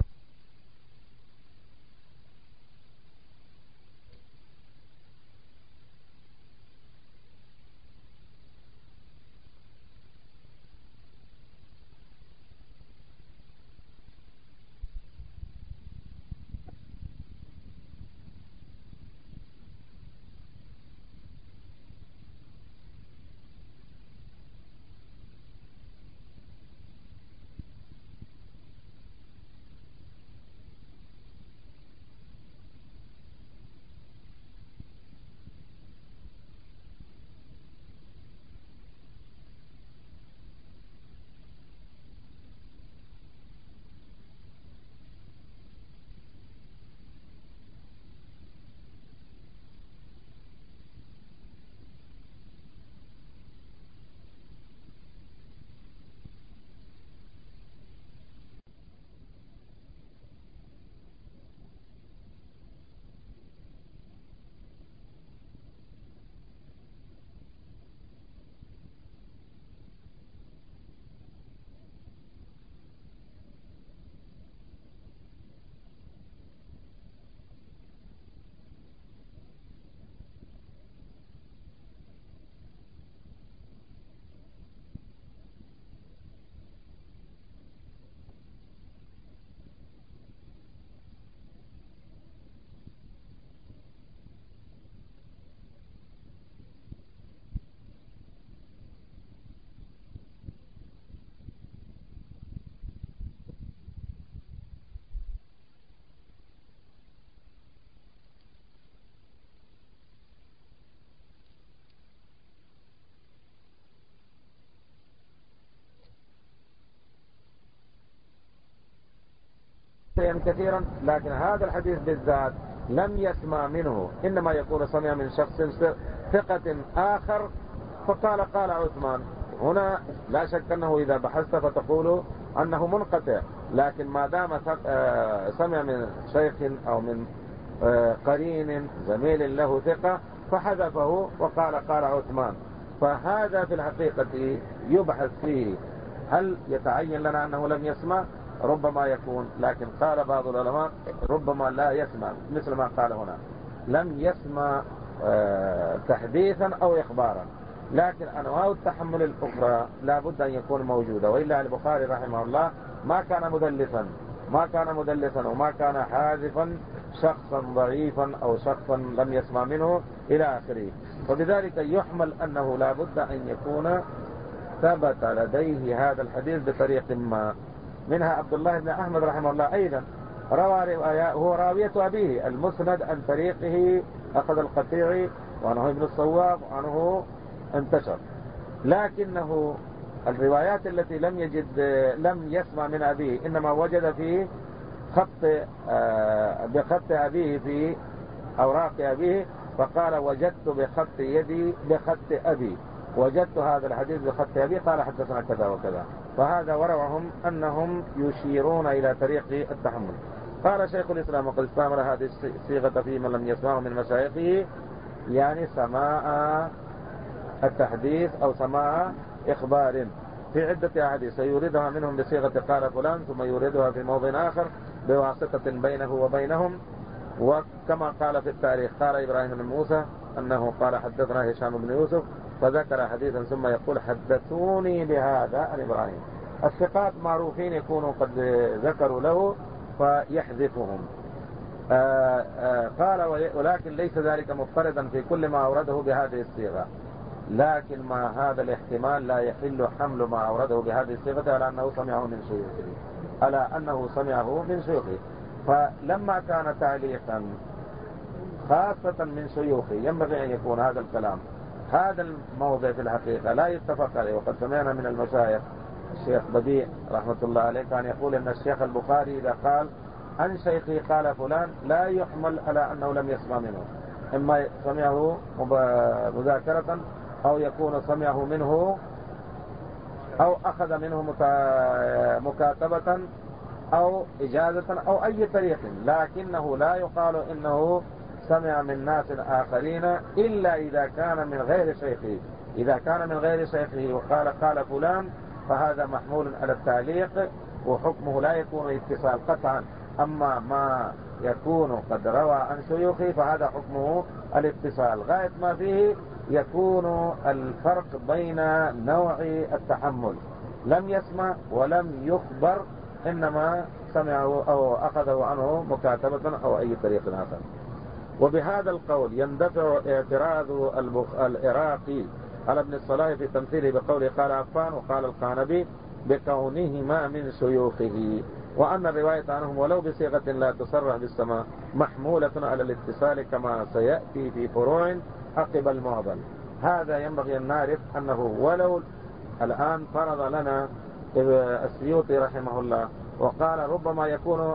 كثيرا، لكن هذا الحديث بالذات لم يسمع منه، إنما يكون سمع من شخص ثقة آخر فقال قال عثمان. هنا لا شك أنه إذا بحثت فتقول أنه منقطع، لكن ما دام سمع من شيخ أو من قرين زميل له ثقة فحذفه وقال قال عثمان، فهذا في الحقيقة يبحث فيه هل يتعين لنا أنه لم يسمع؟ ربما يكون، لكن قال بعض العلماء ربما لا يسمع، مثل ما قال هنا لم يسمع تحديثا أو إخبارا، لكن أنواع التحمل الأخرى لا بد أن يكون موجودة، وإلا البخاري رحمه الله ما كان مدلسا ما كان مدلسا وما كان حاذفا شخصا ضعيفا أو شخصا لم يسمع منه إلى آخره. فبذلك يحمل أنه لا بد أن يكون ثبت لديه هذا الحديث بطريق ما. منها عبد الله بن أحمد رحمه الله أيضا روى رواية هو راوية أبيه المسند عن طريقه أخذ القطيع وعنه ابن الصواب وعنه انتشر، لكنه الروايات التي لم يجد لم يسمع من أبيه إنما وجد في خط بخط أبيه في أوراق أبيه، فقال وجدت بخط يدي بخط أبي وجدت هذا الحديث بخط أبي قال حدثنا كذا وكذا، فهذا ورعهم أنهم يشيرون إلى طريق التحمل. قال شيخ الإسلام وقد استعمل هذه الصيغة في من لم يسمعه من مشايخه، يعني سماع التحديث أو سماع إخبار في عدة أحاديث، سيوردها منهم بصيغة قال فلان، ثم يوردها في موضع آخر بواسطة بينه وبينهم. وكما قال في التاريخ قال إبراهيم بن موسى أنه قال حدثنا هشام بن يوسف، فذكر حديثا ثم يقول حدثوني بهذا عن إبراهيم. الثقات معروفين يكونوا قد ذكروا له فيحذفهم. آآ آآ قال ولكن ليس ذلك مضطردا في كل ما أورده بهذه الصيغة، لكن مع هذا الاحتمال لا يحل حمل ما أورده بهذه الصيغة على أنه سمعه من شيوخه، على أنه سمعه من شيوخه. فلما كان تعليقا خاصة من شيوخه ينبغي أن يكون هذا الكلام. هذا الموضع في الحقيقة لا يتفق عليه، وقد سمعنا من المشايخ الشيخ بديع رحمة الله عليه كان يقول أن الشيخ البخاري إذا قال عن شيخه قال فلان لا يحمل على أنه لم يسمع منه، إما سمعه مذاكرة أو يكون سمعه منه أو أخذ منه مكاتبة أو إجازة أو أي طريق، لكنه لا يقال إنه سمع من ناس آخرين إلا إذا كان من غير شيخه. إذا كان من غير شيخه وقال قال فلان فهذا محمول على التعليق وحكمه لا يكون اتصال قطعا. أما ما يكون قد روى عن شيوخه فهذا حكمه الاتصال، غاية ما فيه يكون الفرق بين نوع التحمل، لم يسمع ولم يخبر، إنما سمعه أو أخذه عنه مكاتبة أو أي طريق آخر. وبهذا القول يندفع اعتراض العراقي على ابن الصلاح في تمثيله بقوله قال عفان وقال القانبي بكونهما من شيوخه، وأن الرواية عنهم ولو بصيغة لا تصرح بالسماع محمولة على الاتصال كما سيأتي في فروع عقب المعضل. هذا ينبغي أن نعرف أنه ولو الآن فرض لنا السيوطي رحمه الله وقال ربما يكون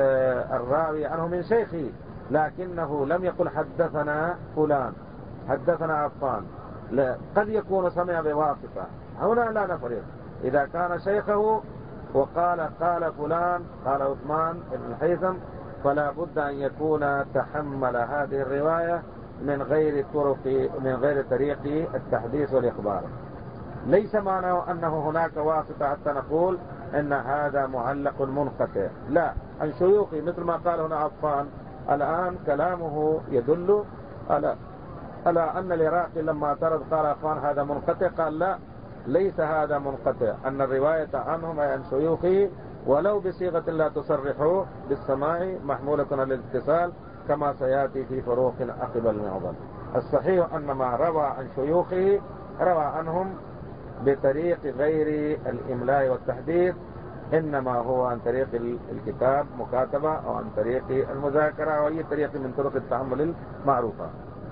الراوي عنه من شيخه، لكنه لم يقل حدثنا فلان حدثنا عفان، لا، قد يكون سمع بواسطة. هنا لا نفرق، إذا كان شيخه وقال قال فلان قال عثمان بن الحيثم فلا بد أن يكون تحمل هذه الرواية من غير طرق من غير طريق التحديث والإخبار. ليس معناه أنه هناك واسطة حتى نقول أن هذا معلق منقطع، لا، عن شيوخي مثل ما قال هنا عفان. الآن كلامه يدل على على أن العراقي لما اعترض قال عفان هذا منقطع، قال لا، ليس هذا منقطع، أن الرواية عنهم عن شيوخه ولو بصيغة لا تصرح بالسماع محمولة على الاتصال كما سيأتي في فروق عقب المعضل. الصحيح أن ما روى عن شيوخه روى عنهم بطريق غير الإملاء والتحديث، إنما هو عن طريق الكتاب مكاتبة أو عن طريق المذاكرة أو أي طريق من طرق التحمل المعروفة.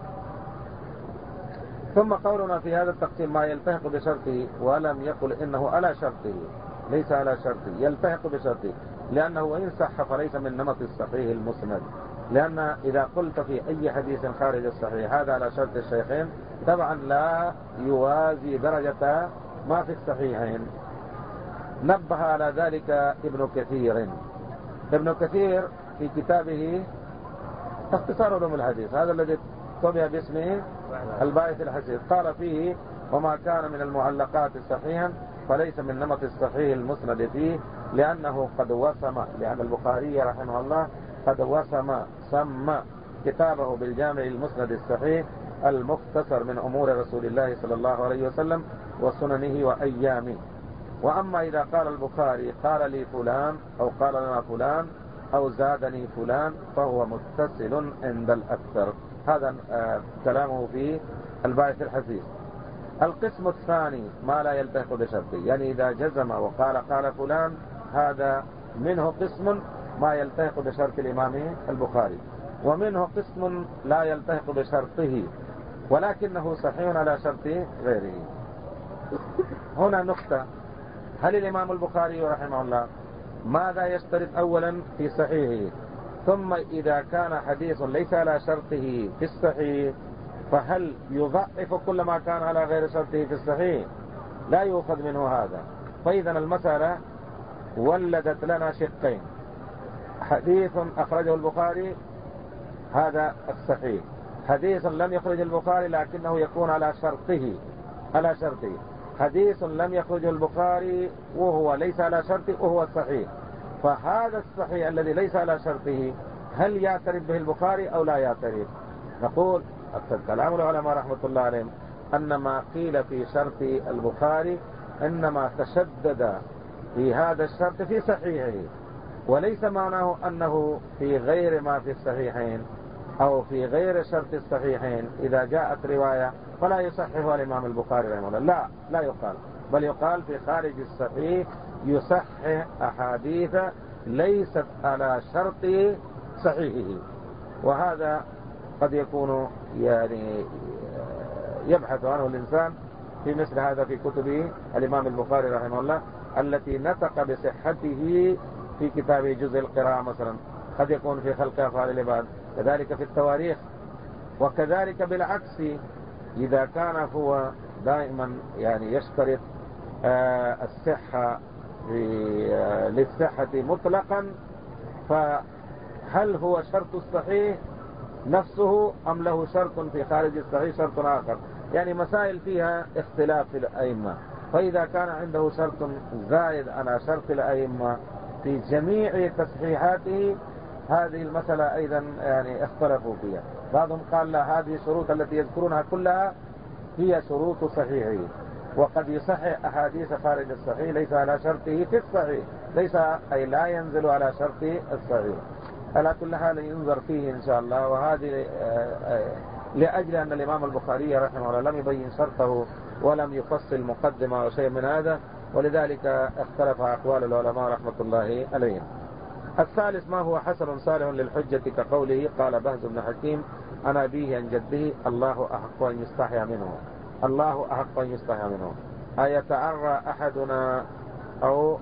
ثم قولنا في هذا التقسيم ما يلتحق بشرطه، ولم يقل إنه على شرطه، ليس على شرطه، يلتحق بشرطه، لأنه وإن صح فليس من نمط الصحيح المسند، لأن إذا قلت في أي حديث خارج الصحيح هذا على شرط الشيخين طبعا لا يوازي درجة ما في الصحيحين. نبه على ذلك ابن كثير ابن كثير في كتابه اختصار علوم الحديث، هذا الذي طبع باسمه الباعث الحديث، قال فيه وما كان من المعلقات صحيحا فليس من نمط الصحيح المسند فيه، لأنه قد وسم، لأن البخاري رحمه الله قد وسم سمى كتابه بالجامع المسند الصحيح المختصر من أمور رسول الله صلى الله عليه وسلم وسننه وأيامه. وأما إذا قال البخاري قال لي فلان أو قال لنا فلان أو زادني فلان فهو متصل عند الأكثر. هذا آه كلامه في الباعث الحديث. القسم الثاني ما لا يلتحق بشرطه، يعني إذا جزم وقال قال فلان هذا منه قسم ما يلتحق بشرط الإمام البخاري، ومنه قسم لا يلتحق بشرطه ولكنه صحيح على شرط غيره. هنا نقطة، هل الإمام البخاري رحمه الله ماذا يشترط أولا في صحيحه؟ ثم إذا كان حديث ليس على شرطه في الصحيح فهل يضعف كل ما كان على غير شرطه في الصحيح؟ لا يؤخذ منه هذا. فإذا المسألة ولدت لنا شقين، حديث أخرجه البخاري هذا الصحيح، حديث لم يخرج البخاري لكنه يكون على شرطه على شرطه، حديث لم يخرجه البخاري وهو ليس على شرطه وهو الصحيح. فهذا الصحيح الذي ليس على شرطه هل يعترف به البخاري أو لا يعترف؟ نقول كلام العلماء رحمة الله عليهم أن ما قيل في شرط البخاري إنما تشدد في هذا الشرط في صحيحه، وليس معناه أنه في غير ما في الصحيحين أو في غير شرط الصحيحين إذا جاءت رواية فلا يصححها الإمام البخاري رحمه الله، لا لا يقال، بل يقال في خارج الصحيح يصحح أحاديث ليست على شرط صحيحه. وهذا قد يكون يعني يبحث عنه الإنسان في مثل هذا في كتبه الإمام البخاري رحمه الله التي نطق بصحته في كتابه جزء القراءة مثلا، قد يكون في خلق أفعال العباد، كذلك في التواريخ، وكذلك بالعكس إذا كان هو دائما يعني يشترط آه الصحة آه للصحة مطلقا، فهل هو شرط الصحيح نفسه أم له شرط في خارج الصحيح شرط آخر؟ يعني مسائل فيها اختلاف في الأئمة، فإذا كان عنده شرط زائد على شرط الأئمة في جميع تصحيحاته هذه المسألة أيضا يعني اختلفوا فيها. بعضهم قال لا، هذه الشروط التي يذكرونها كلها هي شروط صحيحه، وقد يصحح أحاديث خارج الصحيح ليس على شرطه في الصحيح، ليس أي لا ينزل على شرط الصحيح. على كل حال ينظر فيه إن شاء الله. وهذه لأجل أن الإمام البخاري رحمه الله لم يبين شرطه ولم يفصل مقدمة أو شيء من هذا، ولذلك اختلف أقوال العلماء رحمة الله عليهم. الثالث ما هو حسن صالح للحجة كقوله قال بهز بن حكيم عن أبيه عن جده الله أحق أن يستحيا منه، الله أحق أن يستحيا منه. أيتعرى أحدنا أو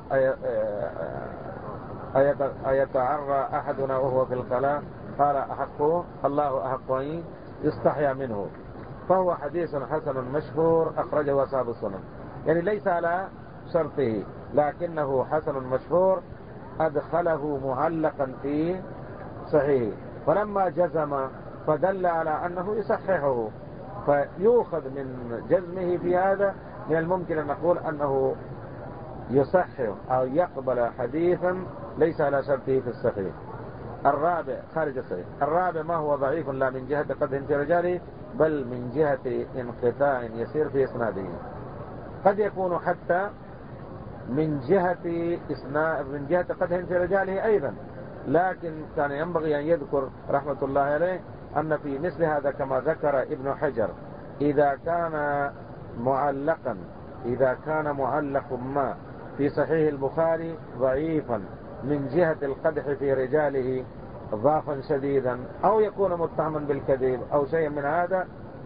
أيتعرى أحدنا وهو في الخلاء قال أحقه الله أحق أن يستحيا منه. فهو حديث حسن مشهور أخرجه أصحاب السنن، يعني ليس على شرطه لكنه حسن مشهور أدخله معلقا في صحيح، فلما جزم فدل على أنه يصححه، فيؤخذ من جزمه في هذا من الممكن أن نقول أنه يصحح أو يقبل حديثا ليس على شرطه في الصحيح. الرابع خارج الصحيح. الرابع ما هو ضعيف لا من جهة قدح في رجاله بل من جهة انقطاع يسير في إسناده، قد يكون حتى من جهة إسناد من جهة قدح في رجاله أيضا، لكن كان ينبغي أن يذكر رحمة الله عليه أن في مثل هذا كما ذكر ابن حجر إذا كان معلقا إذا كان معلق ما في صحيح البخاري ضعيفا من جهة القدح في رجاله ضعفا شديدا أو يكون متهما بالكذب أو شيء من هذا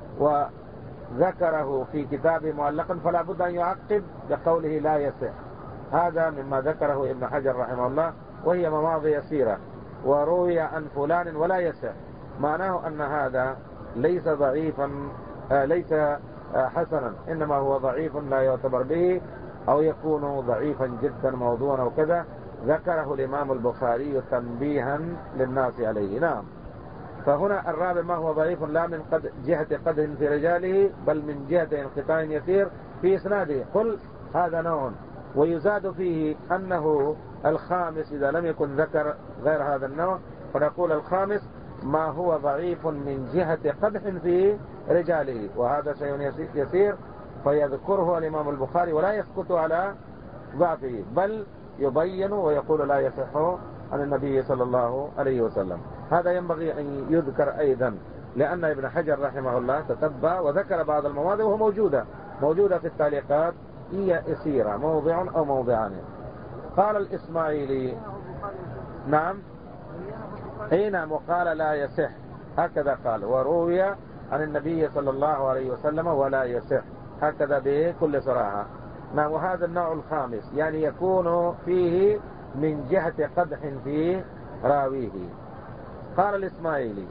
وذكره في كتابه معلقا فلا بد أن يعقب بقوله لا يصح. هذا مما ذكره ابن حجر رحمه الله، وهي مواضع يسيرة وروي عن فلان ولا يصح، معناه أن هذا ليس ضعيفا آه ليس آه حسنا، إنما هو ضعيف لا يعتبر به أو يكون ضعيفا جدا موضوعا أو كذا. ذكره الإمام البخاري تنبيها للناس عليه. نعم. فهنا الرابع ما هو ضعيف لا من قد جهة قدح في رجاله بل من جهة انقطاع يسير في إسناده، قل هذا نوع. ويزاد فيه أنه الخامس إذا لم يكن ذكر غير هذا النوع فنقول الخامس ما هو ضعيف من جهة قدح في رجاله، وهذا شيء يسير فيذكره الإمام البخاري ولا يسكت على ضعفه بل يبين ويقول لا يصح عن النبي صلى الله عليه وسلم. هذا ينبغي أن يذكر أيضا لأن ابن حجر رحمه الله تتبع وذكر بعض المواضع وهو موجودة موجودة في التعليقات، هي يسيرة موضع أو موضعان. قال الإسماعيلي نعم اي نعم وقال لا يصح هكذا قال، وروي عن النبي صلى الله عليه وسلم ولا يصح هكذا بكل صراحة. نعم. وهذا النوع الخامس يعني يكون فيه من جهة قدح في راويه. قال الإسماعيلي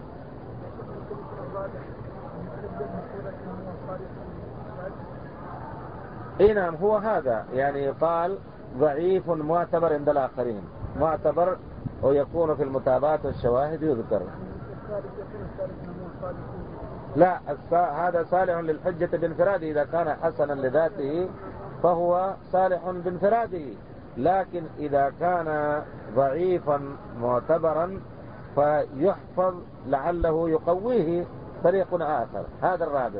اي نعم هو هذا يعني قال ضعيف معتبر عند الآخرين، معتبر ويكون في المتابعات والشواهد يذكر. لا، هذا صالح للحجة بانفراده، إذا كان حسنا لذاته فهو صالح بانفراده، لكن إذا كان ضعيفا معتبرا فيحفظ لعله يقويه طريق آخر. هذا الرابع.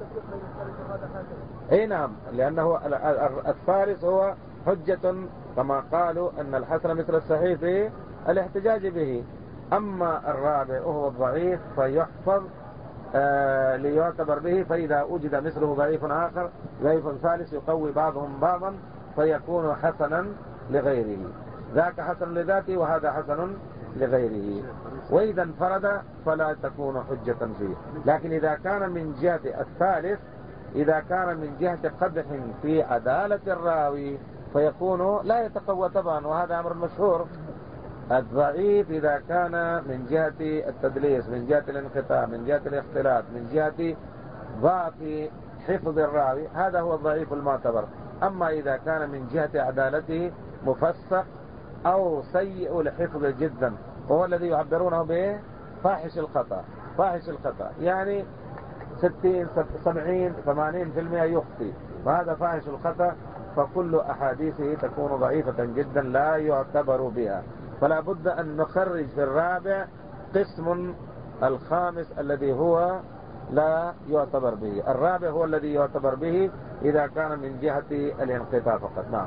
اي نعم، لأنه الثالث هو حجة كما قالوا أن الحسن مثل الصحيح في الاحتجاج به. أما الرابع وهو الضعيف فيحفظ آه ليعتبر به، فإذا وجد مثله ضعيف آخر ضعيف ثالث يقوي بعضهم بعضا فيكون حسنا لغيره. ذاك حسن لذاته وهذا حسن لغيره، وإذا انفرد فلا تكون حجة فيه. لكن إذا كان من جهة الثالث، إذا كان من جهة قدح في عدالة الراوي فيكون لا يتقوى طبعا، وهذا أمر مشهور. الضعيف إذا كان من جهة التدليس، من جهة الانقطاع، من جهة الاختلاط، من جهة ضعف حفظ الراوي، هذا هو الضعيف المعتبر. أما إذا كان من جهة عدالته مفسق أو سيء الحفظ جدا، وهو الذي يعبرونه به فاحش الخطأ، فاحش الخطأ يعني ستين سبعين ثمانين في المئة يخطي، وهذا فاحش الخطأ، فكل أحاديثه تكون ضعيفة جدا لا يعتبر بها. فلا بد أن نخرج في الرابع قسم الخامس الذي هو لا يعتبر به. الرابع هو الذي يعتبر به إذا كان من جهة الانقطاع فقط. نعم.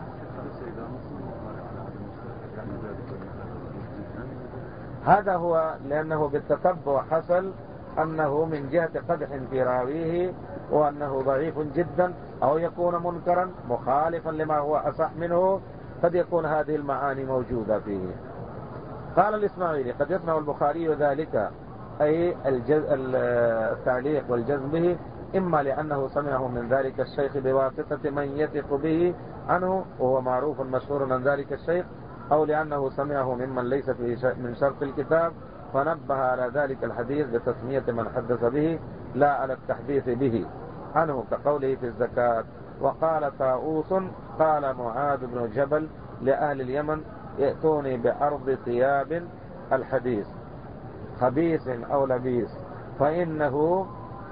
هذا هو، لأنه بالتتبع حصل أنه من جهة قدح في راويه وأنه ضعيف جدا، أو يكون منكرا مخالفا لما هو أصح منه، قد يكون هذه المعاني موجودة فيه. قال الإسماعيلي: قد يصنع البخاري ذلك، أي الجز... التعليق والجزم به، إما لأنه سمعه من ذلك الشيخ بواسطة من يثق به عنه وهو معروف مشهور عن ذلك الشيخ، أو لأنه سمعه ممن ليس فيه من شرط الكتاب فنبه على ذلك الحديث بتسمية من حدث به لا على التحديث به عنه، كقوله في الزكاة. وقال طاووس: قال معاذ بن جبل لأهل اليمن: يأتوني بعرض ثياب الحديث خبيث أو لبيس فإنه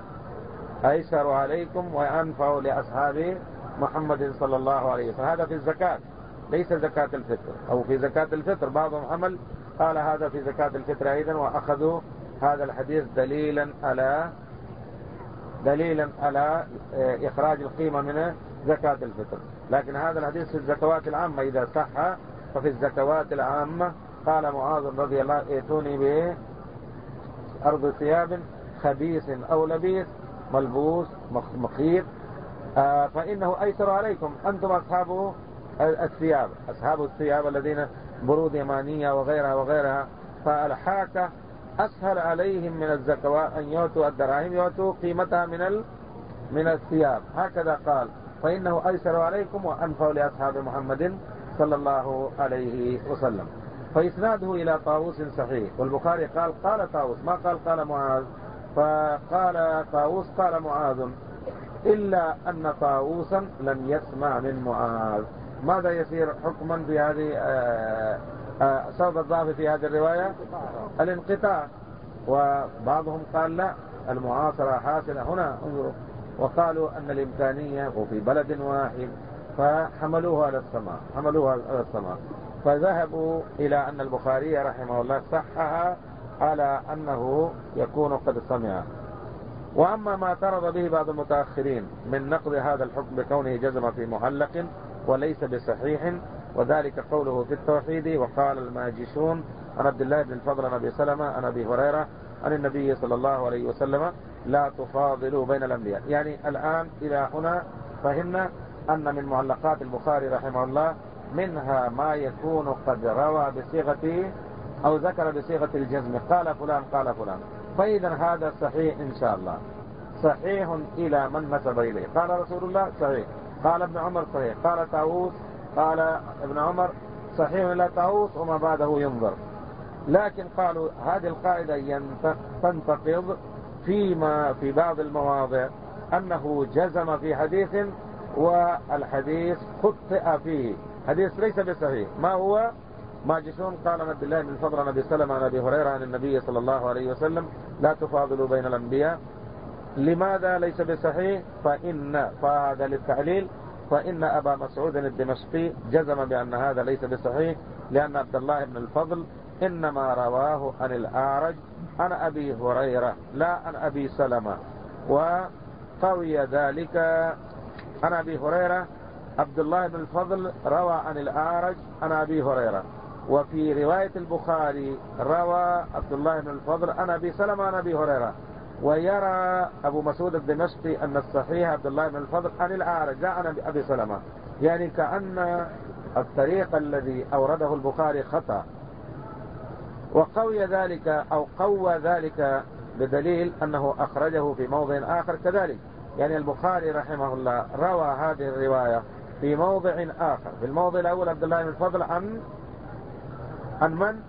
أيسر عليكم وأنفع لأصحاب محمد صلى الله عليه وسلم. هذا في الزكاة، ليس زكاة الفطر. أو في زكاة الفطر بعضهم عمل قال هذا في زكاة الفطر أيضا، وأخذوا هذا الحديث دليلا على دليلا على إخراج القيمة من زكاة الفطر. لكن هذا الحديث في الزكوات العامة إذا صح، ففي الزكوات العامة قال معاذ رضي الله: ائتوني به أرض ثياب خبيث أو لبيس ملبوس مخيط آه فإنه أيسر عليكم، أنتم أصحاب الثياب، أصحاب الثياب الذين برود يمانية وغيرها وغيرها، فالحاكة أسهل عليهم من الزكوات أن يعطوا الدراهم، يعطوا قيمتها من ال... من الثياب. هكذا قال: فإنه أيسر عليكم وأنفع لأصحاب محمد صلى الله عليه وسلم. فإسناده إلى طاووس صحيح. والبخاري قال قال طاووس، ما قال قال معاذ، فقال طاووس قال معاذ، إلا أن طاووسا لم يسمع من معاذ. ماذا يصير حكما في هذه سبب الضعف في هذه الرواية؟ الانقطاع. وبعضهم قال لا، المعاصرة حاصلة هنا، انظروا، وقالوا أن الإمكانية وفي بلد واحد، فحملوها على السماء، حملوها على السماء فذهبوا إلى أن البخاري رحمه الله صحها على أنه يكون قد سمع. وأما ما اعترض به بعض المتأخرين من نقض هذا الحكم بكونه جزم في معلق وليس بصحيح، وذلك قوله في التوحيد: وقال الماجشون عن عبد الله بن الفضل عن أبي سلمة عن أبي هريرة عن النبي صلى الله عليه وسلم: لا تفاضلوا بين الأنبياء. يعني الآن إلى هنا فهمنا أن من معلقات البخاري رحمه الله منها ما يكون قد روى بصيغة أو ذكر بصيغة الجزم، قال فلان قال فلان، فإذا هذا صحيح إن شاء الله، صحيح إلى من نسب إليه. قال رسول الله صحيح، قال ابن عمر صحيح، قال طاووس قال ابن عمر صحيح إلى طاووس وما بعده ينظر. لكن قالوا هذه القاعدة تنتقض فيما في بعض المواضع أنه جزم في حديث والحديث خطئ فيه، حديث ليس بصحيح. ما هو؟ ماجشون قال عن عبد الله بن الفضل عن ابي سلمة عن ابي هريرة عن النبي صلى الله عليه وسلم لا تفاضلوا بين الانبياء. لماذا ليس بصحيح؟ فإن فهذا للتعليل، فإن أبا مسعود الدمشقي جزم بأن هذا ليس بصحيح، لأن عبد الله بن الفضل إنما رواه عن الأعرج عن أبي هريرة لا عن أبي سلمة. وقوي ذلك عن أبي هريرة عبد الله بن الفضل روى عن الأعرج عن أبي هريرة، وفي رواية البخاري روى عبد الله بن الفضل عن أبي سلمة عن أبي هريرة. ويرى أبو مسعود الدمشقي أن الصحيح عبد الله بن الفضل عن الأعرج لا عن أبي سلمة، يعني كأن الطريق الذي أورده البخاري خطأ. وقوي ذلك أو قوى ذلك بدليل أنه أخرجه في موضع آخر كذلك، يعني البخاري رحمه الله روى هذه الرواية في موضع آخر. في الموضع الأول عبد الله بن الفضل عن عن من؟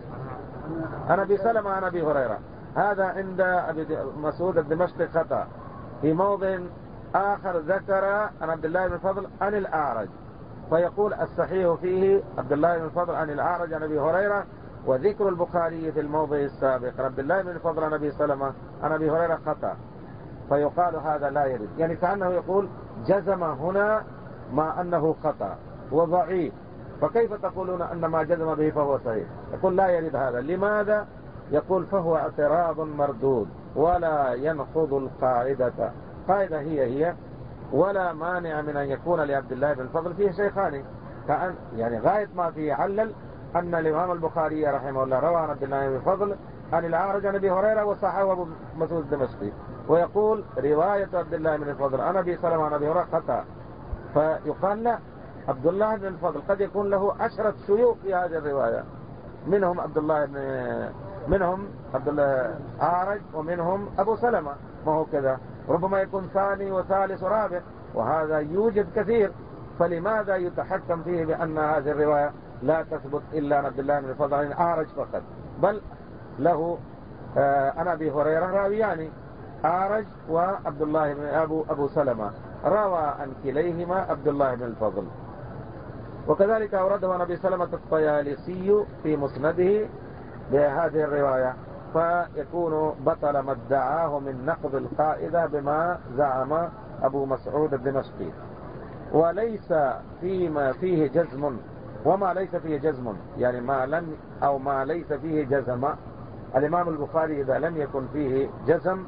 عن أبي سلمة عن أبي هريرة، هذا عند أبي مسعود الدمشقي خطأ. في موضع آخر ذكر عن عبد الله بن الفضل عن الأعرج، فيقول الصحيح فيه عبد الله بن الفضل عن الأعرج عن أبي هريرة، وذكر البخاري في الموضع السابق عبد الله بن الفضل عن أبي سلمة عن أبي هريرة خطأ، فيقال هذا لا يرد، يعني كأنه يقول جزم هنا مع أنه خطأ وضعيف، فكيف تقولون أن ما جزم به فهو صحيح؟ يقول لا يرد هذا. لماذا؟ يقول فهو اعتراض مردود ولا ينقض القاعدة. قاعدة هي هي ولا مانع من أن يكون لعبد الله بن الفضل فيه شيخان، كأن يعني غاية ما فيه علل أن الإمام البخاري رحمه الله روى عن عبد الله بن الفضل عن الأعرج عن أبي هريرة وصححه أبو مسعود الدمشقي، ويقول رواية عبد الله بن الفضل عن أبي سلمة عن أبي هريرة خطأ، فيقال لا، عبد الله بن الفضل قد يكون له عشرة شيوخ في هذه الرواية، منهم عبد الله بن منهم عبد الله أعرج ومنهم أبو سلمة، ما هو كذا، ربما يكون ثاني وثالث ورابع، وهذا يوجد كثير، فلماذا يتحكم فيه بأن هذه الرواية لا تثبت إلا عن عبد الله بن الفضل عن أعرج فقط؟ بل له عن أبي هريرة راويان، أعرج وعبد الله بن أبو أبو سلمة، روى عن كليهما عبد الله بن الفضل. وكذلك أورده عن أبي سلمة الطيالسي في مسنده بهذه الرواية، فيكون بطل ما ادعاه من نقض القاعدة بما زعم أبو مسعود الدمشقي. وليس فيما فيه جزم وما ليس فيه جزم، يعني ما لم أو ما ليس فيه جزم. الإمام البخاري إذا لم يكن فيه جزم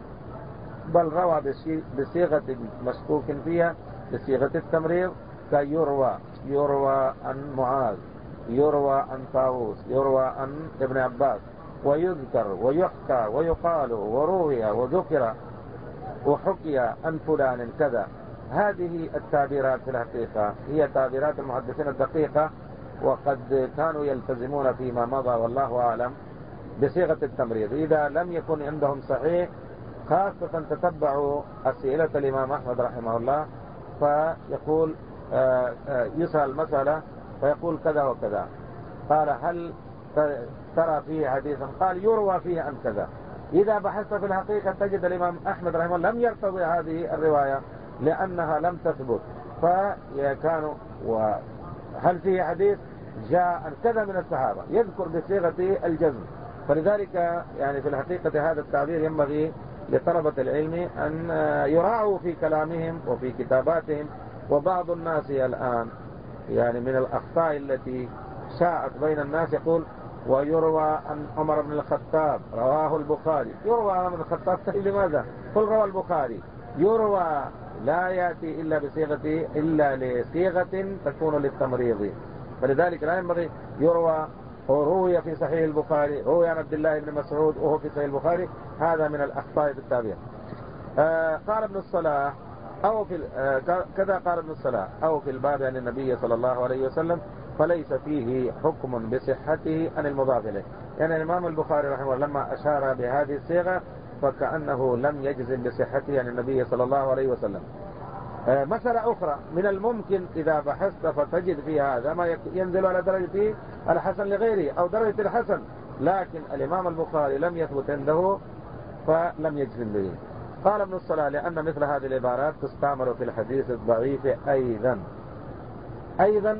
بل روى بصيغة مشكوك فيها بصيغة التمريض، كيروى يروى عن معاذ، يروى عن طاووس، يروى عن ابن عباس، ويذكر ويحكى ويقال وروي وذكر وحكي عن فلان كذا. هذه التعبيرات في الحقيقة هي تعبيرات المحدثين الدقيقة، وقد كانوا يلتزمون فيما مضى والله أعلم بصيغة التمريض. إذا لم يكن عندهم صحيح، خاصة تتبعوا أسئلة الإمام أحمد رحمه الله، فيقول آآ آآ يسأل مسألة فيقول كذا وكذا، قال هل ترى فيه حديثا؟ قال يروى فيه عن كذا. إذا بحثت في الحقيقة تجد الإمام أحمد رحمه الله لم يرتضي هذه الرواية لأنها لم تثبت، فكانوا وهل فيه حديث جاء عن كذا من الصحابة يذكر بصيغة الجزم. فلذلك يعني في الحقيقة هذا التعبير ينبغي لطلبة العلم أن يراعوا في كلامهم وفي كتاباتهم. وبعض الناس الآن يعني من الأخطاء التي شاعت بين الناس يقول ويروى عن عمر بن الخطاب رواه البخاري. يروى عن عمر بن الخطاب لماذا؟ قل روى البخاري. يروى لا يأتي إلا بصيغة إلا لصيغة تكون للتمريض، فلذلك لا ينبغي يروى وروي في صحيح البخاري روي عن عبد الله بن مسعود وهو في صحيح البخاري. هذا من الأخطاء في التعبير. آه قال ابن الصلاح أو في آه كذا قال ابن الصلاح أو في الباب عن النبي صلى الله عليه وسلم فليس فيه حكم بصحته عن المضاف إليه. يعني الإمام البخاري رحمه الله لما أشار بهذه الصيغة فكأنه لم يجزم بصحته عن النبي صلى الله عليه وسلم. آه مسألة أخرى من الممكن إذا بحثت فتجد في هذا ما ينزل على درجة الحسن لغيره أو درجة الحسن، لكن الإمام البخاري لم يثبت عنده فلم يجزم به. قال ابن الصلاح لأن مثل هذه العبارات تستعمل في الحديث الضعيف أيضا. أيضا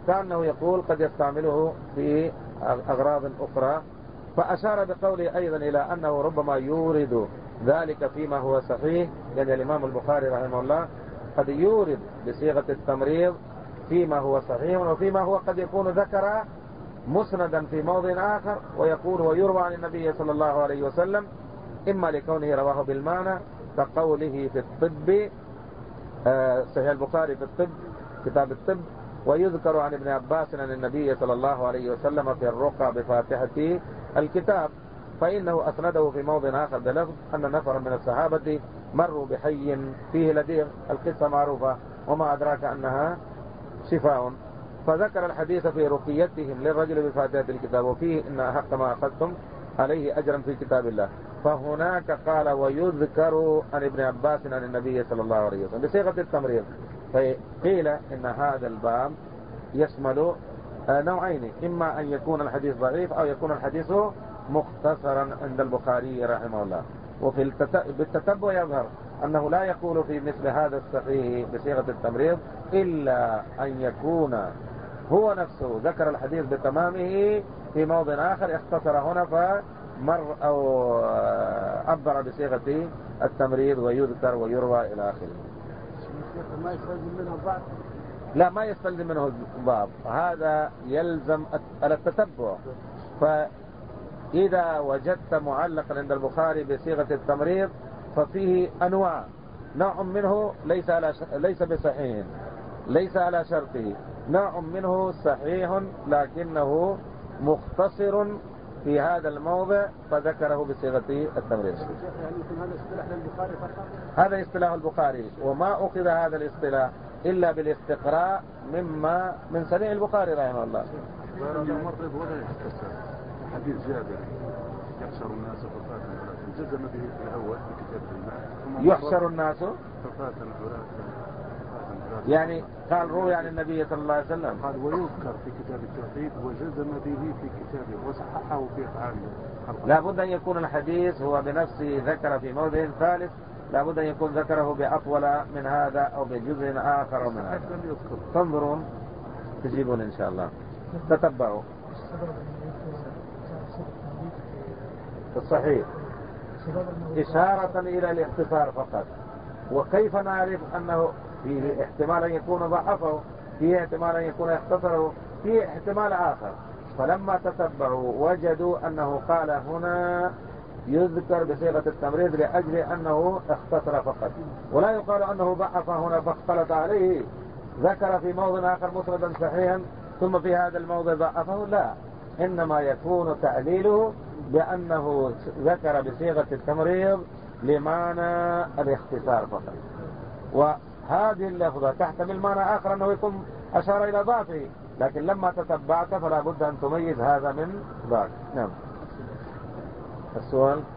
كأنه يقول قد يستعمله في أغراض أخرى. فأشار بقوله أيضا إلى أنه ربما يورد ذلك فيما هو صحيح، لأن الإمام البخاري رحمه الله قد يورد بصيغة التمريض فيما هو صحيح، وفيما هو قد يكون ذكر مسندا في موضع آخر، ويقول ويروى عن النبي صلى الله عليه وسلم، إما لكونه رواه بالمعنى كقوله في الطب، صحيح البخاري في الطب كتاب الطب، ويذكر عن ابن عباس عن النبي صلى الله عليه وسلم في الرقى بفاتحة الكتاب، فإنه أسنده في موضع آخر بلفظ أن نفر من الصحابة مروا بحي فيه لديغ، القصة معروفة وما أدراك أنها شفاء، فذكر الحديث في رقيتهم للرجل بفاتحة الكتاب، وفيه إن أحق ما أخذتم عليه أجرا في كتاب الله. فهناك قال ويذكر عن ابن عباس عن النبي صلى الله عليه وسلم بصيغة التمريض. فقيل إن هذا الباب يشمل نوعين، إما أن يكون الحديث ضعيف أو يكون الحديث مختصرا عند البخاري رحمه الله. وفي التت... بالتتبع يظهر أنه لا يقول في مثل هذا الصحيح بصيغة التمريض إلا أن يكون هو نفسه ذكر الحديث بتمامه في موضع آخر، اختصر هنا فمر أو عبر بصيغة التمريض ويذكر ويروى إلى آخره. ما يستلزم منه الضعف؟ لا، ما يستلزم منه الضعف، هذا يلزم التتبع. فإذا وجدت معلقا عند البخاري بصيغة التمريض ففيه أنواع، نوع منه ليس على ش... ليس بصحيح، ليس على شرطه، نوع منه صحيح لكنه مختصر في هذا الموضع فذكره بصيغة التمريض. يعني يكون هذا اصطلاح للبخاري فقط؟ هذا اصطلاح البخاري، وما أخذ هذا الاصطلاح إلا بالاستقراء مما من سنة البخاري رحمه الله. يمرض ولا يختصر. حديث جابر يحشر الناس خفافا عراة، جزم به في الأول في كتاب الماء. يحشر الناس خفافا عراة، يعني قال روي عن النبي صلى الله عليه وسلم، قال ويذكر في كتاب التوحيد وجزم به في كتابه وصححه في أفعاله. لا بد أن يكون الحديث هو بنفسه ذكر في موضع ثالث، لا بد أن يكون ذكره بأطول من هذا أو بجزء آخر من هذا. تنظرون تجيبون إن شاء الله، تتبعوا الصحيح إشارة إلى الاختصار فقط. وكيف نعرف أنه فيه احتمال أن يكون ضعفه، فيه احتمال أن يكون اختصره، فيه احتمال آخر. فلما تتبعوا وجدوا أنه قال هنا يذكر بصيغة التمريض لأجل أنه اختصر فقط، ولا يقال أنه ضعف هنا فاختلط عليه، ذكر في موضع آخر مسندا صحيحا ثم في هذا الموضع ضعفه، لا، إنما يكون تعليله بأنه ذكر بصيغة التمريض لمعنى الاختصار فقط. وهذه اللفظة تحتمل معنى آخر أنه يكون أشار إلى ضعفه، لكن لما تتبعت فلا بد أن تميز هذا من ذاك. نعم. السؤال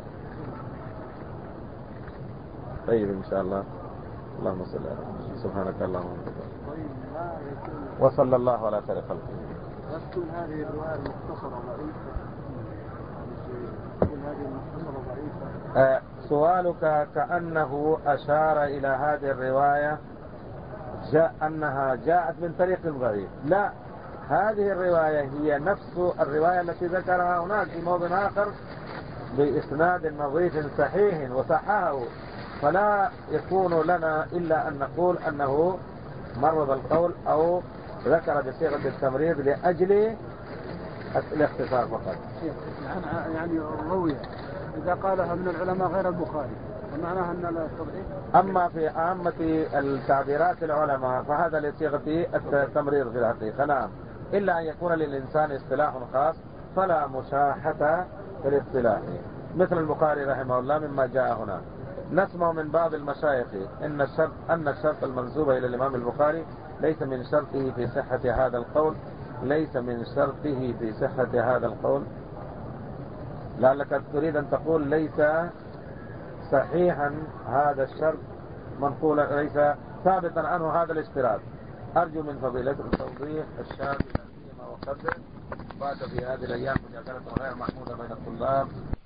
طيب إن شاء الله. اللهم صل على محمد. سبحانك اللهم وبحمدك وصلى الله على خير خلقه. تكون هذه الرواية المختصرة ضعيفة؟ تكون هذه المختصرة ضعيفة؟ آه سؤالك كأنه أشار إلى هذه الرواية جاء أنها جاءت من طريق ضعيف. لا، هذه الرواية هي نفس الرواية التي ذكرها هناك في موضع آخر بإسناد نظيف صحيح وصححه، فلا يكون لنا إلا أن نقول أنه مرض القول أو ذكر بصيغة التمريض لأجل الاختصار فقط. يعني الروية إذا قالها من العلماء غير البخاري فمعناها أن لا تضعيف. أما في عامة التعبيرات العلماء فهذا لصيغة التمريض في الحقيقة، نعم، إلا أن يكون للإنسان اصطلاح خاص فلا مشاحة في الاصطلاح، مثل البخاري رحمه الله مما جاء هنا. نسمع من بعض المشايخ إن الشرط أن الشرط المنسوب إلى الإمام البخاري ليس من شرطه في صحة هذا القول، ليس من شرطه في صحة هذا القول. لعلك تريد أن تقول ليس صحيحا هذا الشرط، منقول ليس ثابتا عنه هذا الاشتراط. أرجو من فضيلتكم توضيح الشامل فيما وقبل بعد في هذه الأيام مجادلة غير محمودة بين الطلاب.